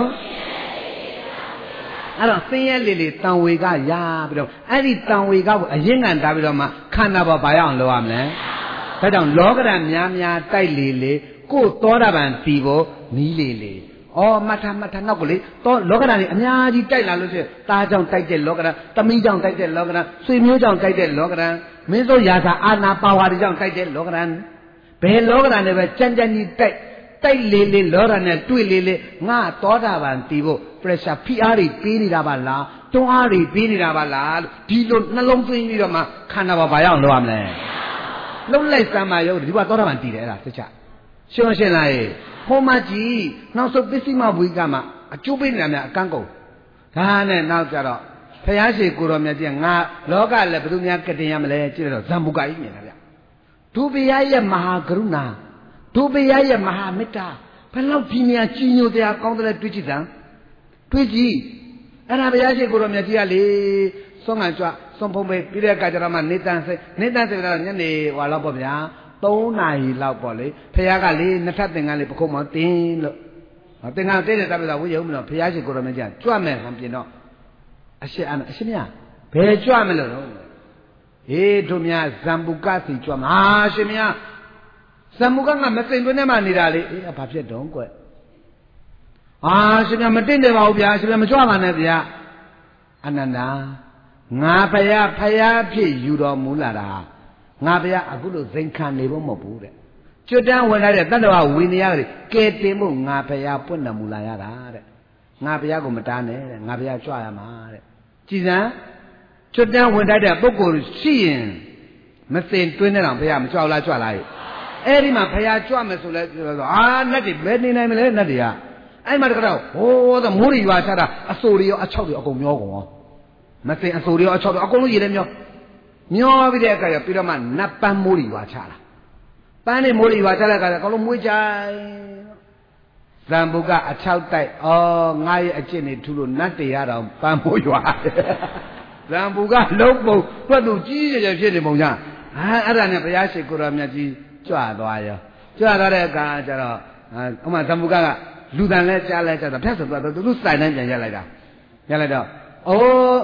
အဲ့တော့သိရဲလေလေတန်ဝေကရပြီးတော့အဲ့ဒီတန်ဝေကကိုအရင်ကန်တားပြီးတော့မှခန္ဓာပေါ်ဘာရအောင်လုပ်ရမလဲဒါကြောင့်လောကဓာတ်များများတိုက်လေလေကိုယ်သောတာပန်တီဖို့နီးလေလေဩမထမထနောက်ကလေတော့လောကဓာတ်တွေအများကြီးတိုက်လာလို့ရှိရင်သားကြောင့်တိုက်တဲ့လောကဓာတ်သမီးကြောင့်တိုက်တဲ့လောကဓာတ်ဆွေမျိုးကြောင့်တိုက်တဲ့လောကဓာတ်မင်းတို့ရာသာအာနာပါဝါတွေကြောင့်တိုက်တဲ့လောကဓာတ်ဘယ်လောကဓာတ်နဲ့ပဲကြမ်းကြမ်းကြီးတိုက်တိုက်လေလေလောကဓာတ်နဲ့တွေ့လေလေငါသောတာပန်တီဖို့ pressure ဖိအားတွေပေးနေတာပါလားတွန်းအားတွေပေးနေတာပါလားလို့ဒီလိုနှလုံးသွင်းပြီးတော့မှခန္ဓာပေါ်ဘာရအောင်လုပ်ရမလဲလုံးလိုက်စမ်းပါရုပ်ဒီဘသောတာပန်တီတယ်အဲ့ဒါသိချရှင်းရှင်းလားဟိုမှာကြည့်နောက်ဆုံးပစ္စည်းမဝိကမှာအကျိုးပေးနေတာများအကန့်ကုန်ဒါနဲ့နောက်ကြတော့ဖယားရှိကိုတော်မြတ်ကြီးငါလောကလည်းဘယ်သူများကတင်ရမလဲကြည့်တော့ဇံပုကကြီးမြင်တာဗျဒုပယရဲ့မဟာကရုဏာဒုပယရဲ့မဟာမေတ္တာဘယ်လောက်ကြီးများကြီးညိုတရားကောင်းတယ်တွေးကြည့်စမ်းတွေးကြည့်အဲ့ဒါဘုရားရှိခိုးတော်မြတ်ကြီးကလေသွန်ငံကြွသွန်ဖုံးပေးပြီးတဲ့အခါကျတော့မှနေတန်စိနေတန်စိကတော့ညနေဟွာတော့ပေါ့ဗျာသုံးနာရီလောက်ပေါ့လေဘုရားကလေနှစ်ထပ်သင်္ကန်းလေးပခုံးမတင်းလို့သင်္ကန်းတင်းတဲ့တပ်ပြတာဝိယုံမလို့ဘုရားရှိခိုးတော်မြတ်ကြီးကြွမယ်ဟန်ပြင်တော့အရှိအအရှိမြဘယ်ကြွမလို့တော့ဟေးတို့များဇံပုကစီကြွမှာဟာရှင်မြဇံပုကကမစိန်တွင်းထဲမှာနေတာလေအေးဘာဖြစ်တော့ကွအာရှင်မြမတင့်တယ်ပါဘူးဗျာရှင်မြမကြွပါနဲ့ဗျာအနန္ဒာငါဖယားဖယားဖြစ်ယူတော်မူလာတာငါဖယားအခုလို့ဇိမ်ခံနေဖို့မဟုတ်ဘူးတဲ့ကျွတ်တန်းဝင်လာတဲ့တတ္တဝဝိနည်းတွေကဲတင်ဖို့ငါဖယားပွင့်တော်မူလာရတာတဲ့ငါဖယားကိုမတားနဲ့တဲ့ငါဖယားကြွရမှာတဲ့ကြည်စံကျွတ်တန်းဝင်တဲ့ပုဂ္ဂိုလ်ရှိရင်မစင်တွင်းတဲ့အောင်ဖယားမကြွလားကြွလားအဲ့ဒီမှာဖယားကြွမယ်ဆိုလဲဆိုတော့အာနတ်တွေဘယ်နေနိုင်မလဲနတ်တွေကအဲ့မှာတကတော့ဟိုးသမိုးတွေရွာချတာအစိုးတွေရောအချောက်တွေအကုန်မျောကုန်ရောမစင်အစိုးတွေရောအချောက်တွေအကုန်လုံးရေလဲမျောမျောပြီးတဲ့အခါကျပြီးတော့မှနတ်ပန်းမိုးတွေရွာချတာပန်းတွေမိုးတွေရွာချတဲ့အခါကျအကုန်လုံးမွေးကြိုင်ဇံပုကအချောက်တိုက်ဩငါရဲ့အကျင့်တွေထူလို့နတ်တွေရတော့ပန်းမိုးရွာဇံပုကလုံးပုံတွက်သူကြီးကြီးဖြစ်နေပုံကြဟာအဲ့ဒါနဲ့ဘုရားရှိခိုးတော်မြတ်ကြီးကြွသွားရောကြွသွားတဲ့အခါကျတော့ဥမာဇံပုကကလူတန်လဲကြားလဲကြားတော့ဖြတ်ဆိုတော့သူသူစိုင်တိုင်းပြန်ရက်လိုက်တာရက်လိုက်တော့အိုး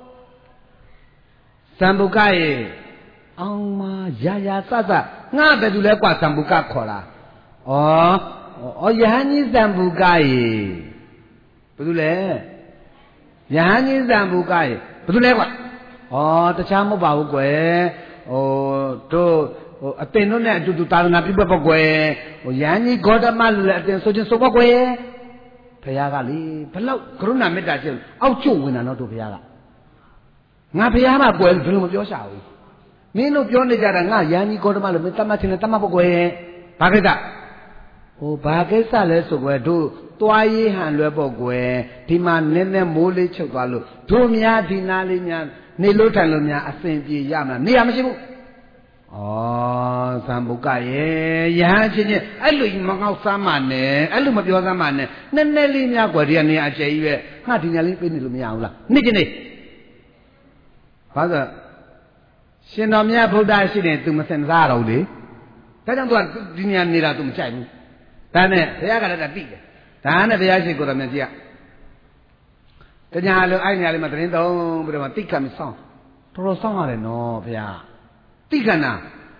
ဇံပုကရေအောင်မရာရာစစငါဘယ်သူလဲกว่าဇံပုကခေါ်တာဩဩယဟန်ကြီးဇံပုကရေဘယ်သူလဲယဟန်ကြီးဇံပုကရေဘယ်သူလဲกว่าဩတခြားမဟုတ်ပါဘူးကွယ်ဟိုတို့ဟိုအတင်တို့နဲ့အတူတူသာသနာပြုပတ်ပေါ့ကွယ်ဟိုယဟန်ကြီးဂေါတမလူလည်းအတင်ဆိုချင်းဆိုပေါ့ကွယ်ဘုရားကလေဘလောက်ကရုဏာမေတ္တာရှိအောက်ကျုပ်ဝင်တာတော့တို့ဘုရားကငါဘုရားမှာကွယ်ဘယ်လိုမပြောရှာဘူးမင်းတို့ပြောနေကြတာငါယဟန်ကြီးဂေါတမလူမင်းတတ်မှတ်ချင်းတတ်မှတ်ပေါ့ကွယ်ဘာကိစ္စဟိုဘာကိစ္စလဲဆိုကွယ်တို့သွားရေးဟန်လွယ်ပေါ့ကွယ်ဒီမှာနည်းနည်းမိုးလေးချုပ်သွားလို့တို့များဒီနာလေးများနေလို့ထိုင်လို့များအစဉ်ပြေရမှာနေရမရှိဘူးဩဇံပုကရေယဟန်ချင်းချင်းအဲ့လိုမငေါက်စမ်းမနဲ့အဲ့လိုမပြောစမ်းမနဲ့နည်းနည်းလေးများကွယ်ဒီကနေအကျယ်ကြီးပဲငါဒီညာလေးပြေးနေလို့မရဘူးလားနေ့ချင်းနေဘာလို့ရှင်တော်မြတ်ဗုဒ္ဓရှိတယ် तू မစင်စားတော့လေဒါကြောင့် तू ဒီညာနေတာ तू မကြိုက်ဘူးဒါနဲ့ဘုရားကလည်းတိတယ်ဒါနဲ့ဘုရားရှိခိုးတော်မြတ်ကြီးကတညာလိုအဲ့ညာလေးမှာသတင်းသုံးပြီးတော့တိခတ်မဆောင်တော်တော်ဆောင်ရတယ်နော်ဘုရားတိခဏ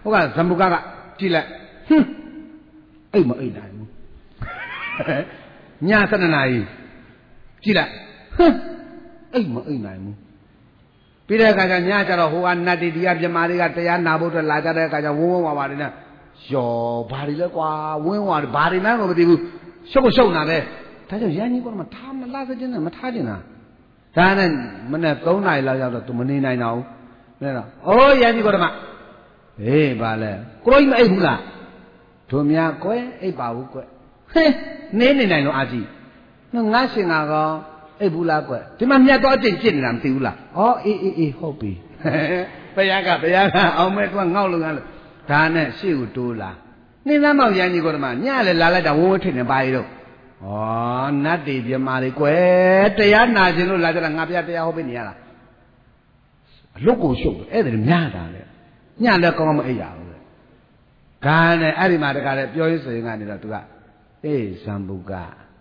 ဟိုကဇံပုကကကြည့်လိုက်ဟွန်းအိတ်မအိတ်နိုင်ဘူးညဆယ်နာရီကြည့်လိုက်ဟွန်းအိတ်မအိတ်နိုင်ဘူးပြီးတဲ့အခါကျညကျတော့ဟိုကနတ်တီဒီကပြမာတွေကတရားနာဖို့အတွက်လာကြတဲ့အခါကျဝုန်းဝုန်းဝါဝါတွေနဲ့ယောဘာတွေလဲကွာဝင်းဝါဘာတွေမှန်းကိုမသိဘူးရှုပ်ရှုပ်နာပဲဒါကြောင့်ရန်ကြီးကတော့မထားမလားစခြင်းနဲ့မထားကျင်တာဒါနဲ့မနဲ့သုံးနာရီလောက်ရောက်တော့ तू မနေနိုင်တော့ဘူးနဲတော့အိုးရန်ကြီးကတော့မဟေးဘာလဲကိုကြီးမအိပ်ဘူးလားတို့များကွယ်အိပ်ပါဘူးကွယ်ဟဲ့နေနေနိုင်လို့အာကြီးငါရှင်ကကောအိပ်ဘူးလားကွယ်ဒီမှာမြတ်တော့အကျင့်ကျင့်နေတာမသိဘူးလားဩအေးအေးအေးဟုတ်ပြီဘုရားကဘုရားကအောင်မဲ့သူကငေါ့လို့ငါလို့ဒါနဲ့ရှေ့ကိုတိုးလာနေသားမောင်ရန်ကြီးကတော့မညလည်းလာလိုက်တာဝုန်းဝထိတ်နေပါရီတော့ဩနတ်တွေပြမာတွေကွယ်တရားနာခြင်းလို့လာကြတာငါဘုရားတရားဟောပေးနေရတာအလုတ်ကိုရှုပ်တယ်အဲ့ဒါများတာလေညလည်းကောင်းမအိပ်ရဘူးလေဒါနဲ့အဲ့ဒီမှာတခါလေပြောရင်းဆိုရင်ကနေတော့သူကအေးဇံပုက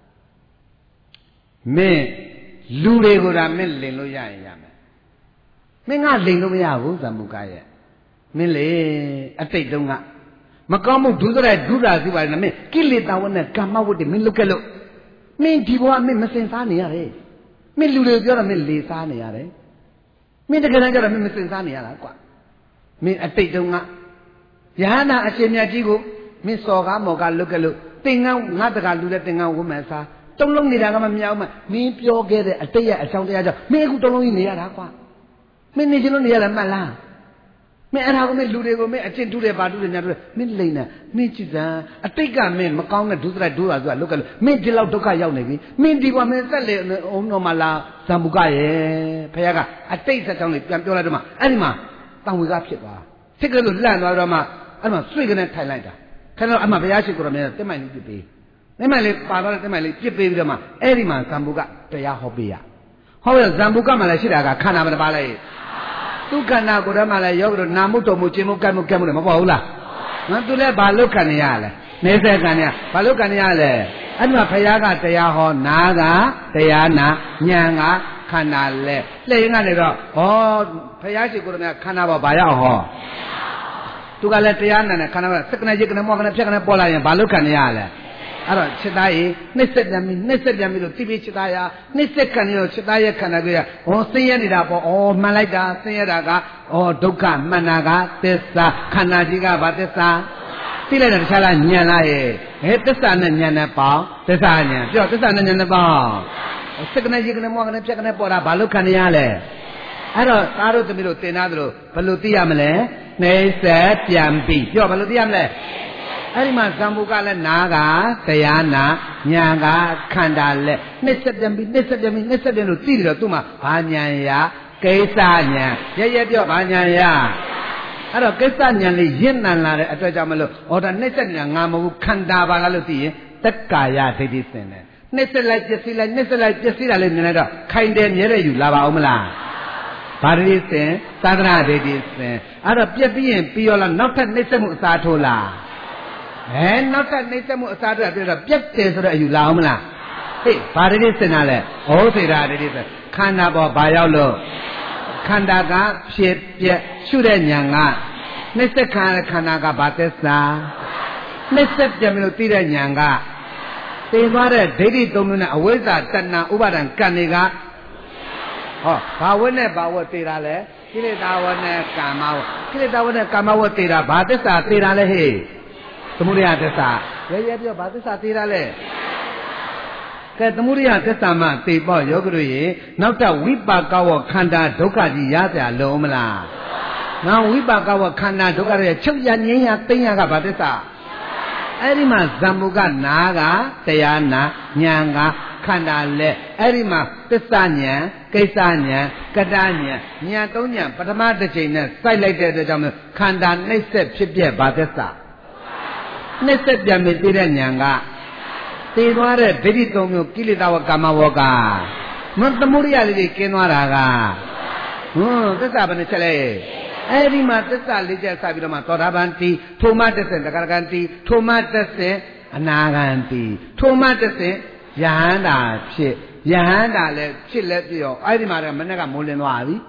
မင်းလူတွေကိုဒါမင်းလင်လို့ရရင်ရမယ်မင်းကလင်လို့မရဘူးဇံပုကရဲ့မင်းလေအတိတ်တုန်းကမကောင်းမှုဒုစရိုက်ဒုရာစီပါနဲ့မင်းကိလေသာဝတ်နဲ့ကာမဝတ်တွေမင်းလုခဲ့လို့မင်းဒီဘဝမင်းမစင်စားနေရတယ်မင်းလူတွေပြောတော့မင်းလေစားနေရတယ်မင်းတကယ်တမ်းကျတော့မင်းမစင်စားနေရတာကွာမင်းအတိတ်တုန်းကယဟနာအရှင်မြတ်ကြီးကိုမင်းစော်ကားမော်ကားလုခဲ့လို့သင်္ကန်းငါတကလူတဲ့သင်္ကန်းဝတ်မယ်စားတုံးလုံးနေတာကမှမမြောက်မှမင်းပြောခဲ့တဲ့အတိတ်ရဲ့အကြောင်းတရားကြောင့်မင်းအခုတုံးလုံးကြီးနေရတာကွာမင်းနေချင်လို့နေရတာမှတ်လားမင်းအဲ့ဒါကိုမင်းလူတွေကိုမင်းအကျင့်တူးတယ်ပါတူးတယ်ညာတူးတယ်မင်းလိမ့်နေမင်းကြည်စမ်းအတိတ်ကမင်းမကောင်းတဲ့ဒုစရိုက်ဒုရာဆိုတာလုခဲ့လို့မင်းဒီလောက်ဒုက္ခရောက်နေပြီမင်းဒီကွာမင်းသက်လေအုံတော်မလားဇံပုကရဲ့ဖခင်ကအတိတ်ဆက်ကြောင်းလေးပြန်ပြောလိုက်တော့မှအဲ့ဒီမှာတန်ဝေကဖြစ်သွားစိတ်ကလေးလိုလှန့်သွားတော့မှအဲ့မှာဆွေကနေထိုင်လိုက်တာထိုင်တော့အမှဘုရားရှိခိုးတော်မြတ်တက်မိုင်လေးပြစ်ပေးတက်မိုင်လေးပါသွားတဲ့တက်မိုင်လေးပြစ်ပေးပြီးတော့မှအဲ့ဒီမှာဇံပုကတရားဟောပေးရဟောရဇံပုကမှလည်းရှိတာကခန္ဓာမတစ်ပါးလိုက်သူခန္ဓာကိုယ်ထဲမှာလည်းရောက်ပြီးတော့နာမှုတော်မှုကျင်မှုကြိုက်မှုကြက်မှုတွေမပေါ်ဘူးလားငါသူလည်းဘာလုတ်ခံနေရလဲနေဆက်ခံနေရဘာလုတ်ခံနေရလဲအဲ့ဒီမှာဘုရားကတရားဟောနာကတရားနာဉာဏ်ကခန္ဓာလဲလှည့်ရင်ကနေတော့ဟောဘုရားရှိခိုးတော်မြတ်ခန္ဓာပေါ်ဘာရောက်ဟောသူကလည်းတရားနာနဲ့ခန္ဓာကစက္ကနဲ့ရက်ကနဲ့မောကနဲ့ဖြက်ကနဲ့ပေါ်လာရင်ဘာလုတ်ခံနေရလဲအဲ့တော့จิตသားရေနှိမ့်ဆက်ပြန်ပြီနှိမ့်ဆက်ပြန်ပြီလို့တိပိจิตသားရနှိမ့်ဆက်ခံနေတော့จิตသားရဲ့ခန္ဓာကြီးကဟောဆင်းရဲနေတာပေါ့ဩမှန်လိုက်တာဆင်းရဲတာကဩဒုက္ခမှန်တာကသစ္စာခန္ဓာကြီးကဘာသစ္စာသိလိုက်တာတခြားလားဉာဏ်လားရဲ့ဟဲ့သစ္စာနဲ့ဉာဏ်နဲ့ပေါင်းသစ္စာဉာဏ်ပြောသစ္စာနဲ့ဉာဏ်နဲ့ပေါင်းစက္ကနဲ့ရေကနဲ့မောကနဲ့ဖြက်ကနဲ့ပေါ်တာဘာလို့ခံနေရလဲအဲ့တော့သားတို့သမီးတို့သင်သားတို့ဘယ်လိုသိရမလဲနှိမ့်ဆက်ပြန်ပြီပြောဘယ်လိုသိရမလဲအဲ့ဒီမှာဇံပုကလည်းနာကတရားနာညာကခန္ဓာလက်နှိမ့်ဆက်ပြန်ပြီနှိမ့်ဆက်ပြန်ပြီနှိမ့်ဆက်ပြန်လို့သိတယ်တော့သူ့မှာဘာညာရကိစ္စညာရရပြောဘာညာရအဲ့တော့ကိစ္စညာလေးရင့်နံလာတဲ့အတွက်ကြောင့်မလို့ဟောတာနှိမ့်ဆက်နေတာငါမဟုတ်ဘူးခန္ဓာပါလားလို့သိရင်တက္ကာယဒိဋ္ဌိစင်တယ်နှိမ့်ဆက်လိုက်ပြည့်စည်လိုက်နှိမ့်ဆက်လိုက်ပြည့်စည်တာလေးမြင်လိုက်တော့ခိုင်တယ်မြဲတယ်ယူလာပါအောင်မလားဘာဒိဋ္ဌိစင်သန္တရာဒိဋ္ဌိစင်အဲ့တော့ပြည့်ပြီးရင်ပြီးရောလားနောက်ထပ်နှိမ့်ဆက်မှုအစားထိုးလားအဲနောက်ထပ်နှိမ့်ဆက်မှုအစားထိုးပြတော့ပြတ်တယ်ဆိုတော့အယူလာအောင်မလားဟေးဘာဒိဋ္ဌိစင်တာလဲဩစေတာဒိဋ္ဌိစင်ခန္ဓာပေါ်ဘာရောက်လို့ခန္ဓာကဖြစ်ပြက်ရှုတဲ့ဉာဏ်ကနှိမ့်ဆက်ခံရတဲ့ခန္ဓာကဘာသစ္စာနှိမ့်ဆက်ပြန်လို့သိတဲ့ဉာဏ်ကသိသွားတဲ့ဒိဋ္ဌိသုံးမျိုးနဲ့အဝိဇ္ဇာတဏှာဥပါဒံကံတွေကဟောဘာဝနဲ့ဘာဝသိတာလဲကိလေသာဝနဲ့ကာမဝကိလေသာဝနဲ့ကာမဝသိတာဘာသစ္စာသိတာလဲဟေ့သမုဒယသစ္စာရရပြောဘာသစ္စာသိတာလဲကဲသမုဒယသစ္စာမှသိပေါ့ယောဂတို့ရေနောက်တော့ဝိပါကဝခန္ဓာဒုက္ခကြီးရကြလုံးမလားငါဝိပါကဝခန္ဓာဒုက္ခရဲ့ချုပ်ရငြိမ်းရသိမ်းရကဘာသစ္စာအဲ့ဒီမှာဇံပုကနာကတရားနာဉာဏ်ကခန္ဓာလက်အဲ့ဒီမှာသစ္စာဉာဏ်ကိစ္စဉာဏ်ကတ္တဉာဏ်ဉာဏ်သုံးဉာဏ်ပထမတစ်ချိန်နဲ့စိုက်လိုက်တဲ့အတွက်ကြောင့်ခန္ဓာနှိမ့်ဆက်ဖြစ်ပြဘာသစ္စာနှိမ့်ဆက်ပြန်ပြီးသိတဲ့ဉာဏ်ကသိသွားတဲ့ဒိဋ္ဌိသုံးမျိုးကိလေသာဝကာမဝကမသမုဒိယလေးတွေကင်းသွားတာကဟွန်းသစ္စာဘယ်နှချက်လဲအဲ့ဒီမှာသစ္စာလေးချက်စပြီးတော့မှသောတာပန်တိထိုမှတစ်ဆင့်တဂရကံတိထိုမှတစ်ဆင့်အနာဂံတိထိုမှတစ်ဆင့်ယဟန္တာဖြစ်ယဟန္တာလည်းဖြစ်လဲပြရောအဲ့ဒီမှာကမနေ့ကမိုးလင်းသွားပြီ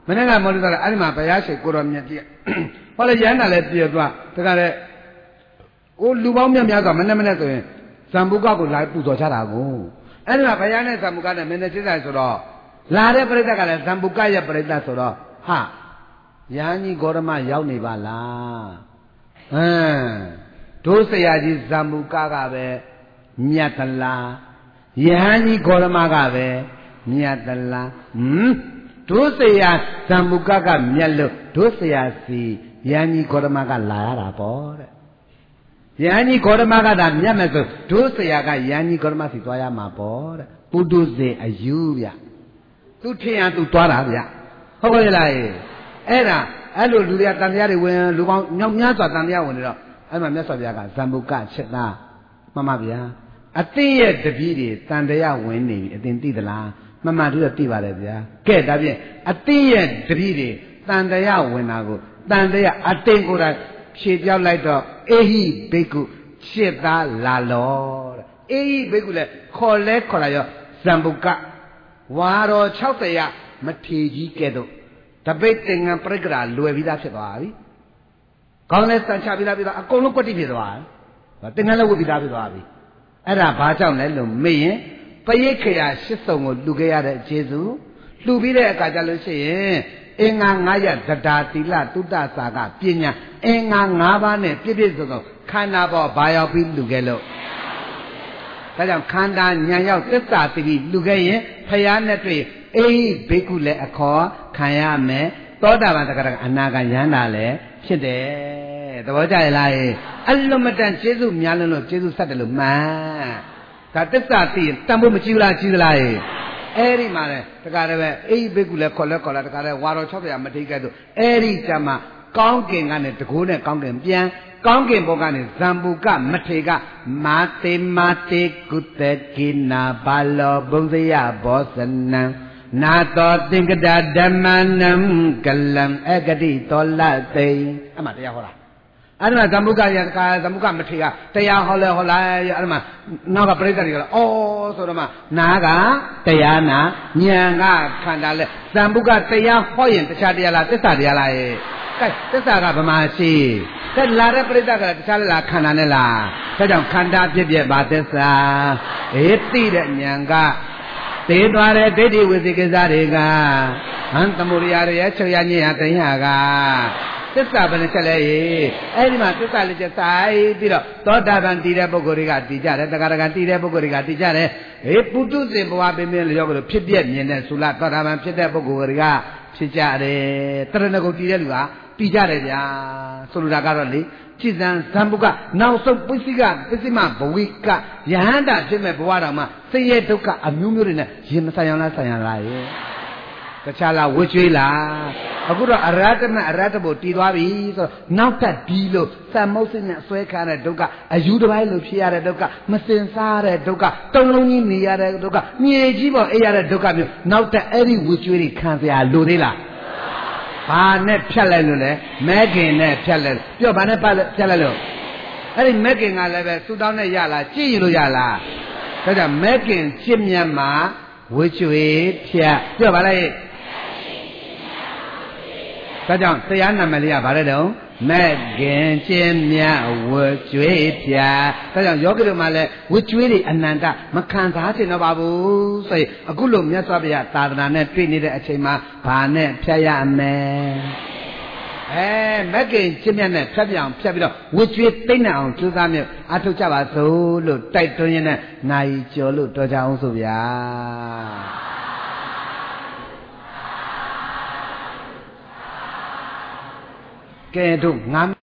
မနေ့ကမော်လို့တော့အဲ့ဒီမှာဘုရားရှိခိုးတော်မြတ်ကြီးဟောလေရဟန္တာလည်းပြည့်သွားတခါလေကိုလူပေါင်းများများကမနေ့မနေ့ဆိုရင်ဇံဘုကကိုလာပူဇော်ကြတာကိုအဲ့ဒီမှာဘုရားနဲ့ဇံဘုကနဲ့မင်းနဲ့စိတ်ဆိုင်ဆိုတော့လာတဲ့ပြိဿကလည်းဇံဘုကရဲ့ပြိဿဆိုတော့ဟာယဟန်ကြီးဂေါရမရောက်နေပါလားဟမ်ဒုစရာကြီးဇံဘုကကပဲမြတ်သလားယဟန်ကြီးဂေါရမကပဲမြတ်သလားဟမ်ဒုစရာဇံဘုကကမြတ်လို့ဒုစရာစီယဟန်ကြီးဂေါရမကလာရတာပေါ့တဲ့ယဟန်ကြီးဂေါရမကသာမြတ်မယ်ဆိုဒုစရာကယဟန်ကြီးဂေါရမစီသွားရမှာပေါ့တဲ့ပုထုဇဉ်အယူဗျသူထင်ရသူသွားတာဗျဟုတ်ကဲ့လားအဲ့ဒါအဲ့လိုလူတွေကတန်တရားတွေဝင်လူပေါင်းညောင်များစွာတန်တရားဝင်နေတော့အဲ့မှာမြတ်စွာဘုရားကဇံဘုကချက်သားမှန်ပါဗျာအတင်းရဲ့တပည့်တွေတန်တရားဝင်နေပြီအတင်းသိသလားမှန်မှန်တို့သိပါတယ်ဗျာကဲဒါဖြင့်အတင်းရဲ့တပည့်တွေတန်တရားဝင်တာကိုတန်တရားအတင်းကိုယ်တိုင်ဖြေပြောက်လိုက်တော့အေဟိဘိက္ခုရှစ်သားလာလောတဲ့အေဟိဘိက္ခုလည်းခေါ်လဲခေါ်လာရောဇံဘုကဝါတော်၆၀ရမထေကြီးကဲ့သို့တပိတ်တင်ငံပြိက္ခရာလွယ်ပြီးသားဖြစ်သွားပြီကောင်းလဲစံချပြီးသားပြီးသားအကုန်လုံးကွက်တိဖြစ်သွားတယ်တင်ငံလည်းဝတ်ပြီးသားဖြစ်သွားပြီအဲ့ဒါဘာကြောင့်လဲလို့မေးရင်ပရိက္ခရာရှစ်စုံကိုလှူခဲ့ရတဲ့ကျေးဇူးလှူပြီးတဲ့အခါကျလို့ရှိရင်အင်္ဂါ၅ရတတာတိလတုတ္တစာကပညာအင်္ဂါ၅ပါးနဲ့ပြည့်ပြည့်စုံစုံခန္ဓာပေါ်ဘာရောက်ပြီးလှူခဲ့လို့ဒါကြောင့်ခန္ဓာဉာဏ်ရောက်သစ္စာသိပြီးလှူခဲ့ရင်ဖယားနဲ့တွေ့အေးဘိက္ခုလည်းအခေါ်ခံရမယ်သောတာပန်တက္ကရာအနာဂံယန္တာလည်းဖြစ်တယ်သဘောကျရလားအလွန်မတန်ကျေးဇူးများလို့ကျေးဇူးဆက်တယ်လို့မှန်ဒါသစ္စာသိရင်တန်ဖို့မကြည့်ဘူးလားကြည့်သလားအဲ့ဒီမှာလေတခါတည်းပဲအေးဘိက္ခုလည်းခေါ်လဲခေါ်လာတခါတည်းဝါတော်၆၀မထိတ်ကဲ့သို့အဲ့ဒီကျမှကောင်းကင်ကနေတကိုးနဲ့ကောင်းကင်ပြန်ကောင်းကင်ဘုကနေဇံဘုကမထေကမာတေမာတေကုတကိနာဘာလောဘုံစယဘောဇနံနာတောသင်္ကတဓမ္မနံကလံအဂတိတောလသိအမှတရားဟောတာအဲ့ဒါဇံဘုကရကဇံဘုကမထေကတရားဟောလဲဟောလိုက်အဲ့ဒါမှနောက်ကပြိဿတွေကလည်းအော်ဆိုတော့မှနာကတရားနာဉာဏ်ကခန္ဓာလဲဇံဘုကတရားဟောရင်တခြားတရားလားသစ္စာတရားလားကဲသစ္စာကဗမာရှိကဲလာတဲ့ပြိဿကတခြားလားခန္ဓာနဲ့လားဒါကြောင့်ခန္ဓာဖြစ်ဖြစ်ပါသစ္စာအေးသိတဲ့ဉာဏ်ကသိသွားတဲ့ဒိဋ္ဌိဝိသေကိစ္စတွေကဟန်သမုဒိယရဲ့ချုပ်ရညင်ရတရားကသစ္စာဘယ်နှချက်လဲအဲ့ဒီမှာသစ္စာလေးချက်ဆိုင်ပြီးတော့သောတာပန်တည်တဲ့ပုဂ္ဂိုလ်တွေကတည်ကြတယ်တဂရကတည်တဲ့ပုဂ္ဂိုလ်တွေကတည်ကြတယ်ဟေးပုထုဇဉ်ဘဝပင်ပင်လျောကလို့ဖြစ်ပြမြင်တဲ့သုလသောတာပန်ဖြစ်တဲ့ပုဂ္ဂိုလ်တွေကဖြစ်ကြတယ်တရဏဂုံတည်တဲ့လူကတည်ကြတယ်ဗျာဆိုလိုတာကတော့လေจิตံဇံဘုကနောက်ဆုံးပစ္စည်းကပစ္စည်းမဘဝိကယဟန္တာဖြစ်မဲ့ဘဝတော်မှာဆင်းရဲဒုက္ခအမျိုးမျိုးတွေနဲ့ရင်မဆိုင်အောင်လားဆိုင်ရလားရေတခြားလားဝှကျွေးလားအခုတော့အရဟတမအရဟတဘုတည်သွားပြီဆိုတော့နောက်ထပ်ဒီလိုသံမုတ်စိနဲ့ဆွဲခါတဲ့ဒုက္ခအယူတစ်ပိုင်းလိုဖြစ်ရတဲ့ဒုက္ခမစင်စားတဲ့ဒုက္ခတုံလုံးကြီးနေရတဲ့ဒုက္ခမြေကြီးပေါ်အေးရတဲ့ဒုက္ခမျိုးနောက်ထပ်အဲ့ဒီဝှကျွေးတွေခံစရာလိုသေးလားဘာနဲ့ဖြတ်လိုက်လို့လဲမဲခင်နဲ့ဖြတ်လိုက်ပြောဘာနဲ့ဖြတ်လိုက်လို့အဲ့ဒီမဲခင်ကလည်းပဲစူတောင်းနဲ့ရလားကြည့်ရလို့ရလားဒါကြောင့်မဲခင်ချစ်မြတ်မှာဝှကျွေးဖြတ်ပြောပါလိုက်ဒါကြောင့်တရားနာမည်လေးကဘာလဲတော့မဲ့ခင်ချင်းမြတ်ဝှကျွေးဖြာဒါကြောင့်ယောဂီတို့မှလည်းဝှကျွေးတွေအနန္တမခံစားချင်တော့ပါဘူးဆိုရင်အခုလိုမြတ်စွာဘုရားသာသနာနဲ့တွေ့နေတဲ့အချိန်မှာဘာနဲ့ဖြတ်ရမယ်အဲမဲ့ခင်ချင်းမြတ်နဲ့ဖြတ်ပြအောင်ဖြတ်ပြီးတော့ဝှကျွေးသိမ့်နေအောင်ကြိုးစားမြတ်အထုတ်ကြပါစို့လို့တိုက်တွန်းရင်းနဲ့နိုင်ကျော်လို့တော်ကြအောင်ဆိုဗျာကဲတို့ငါ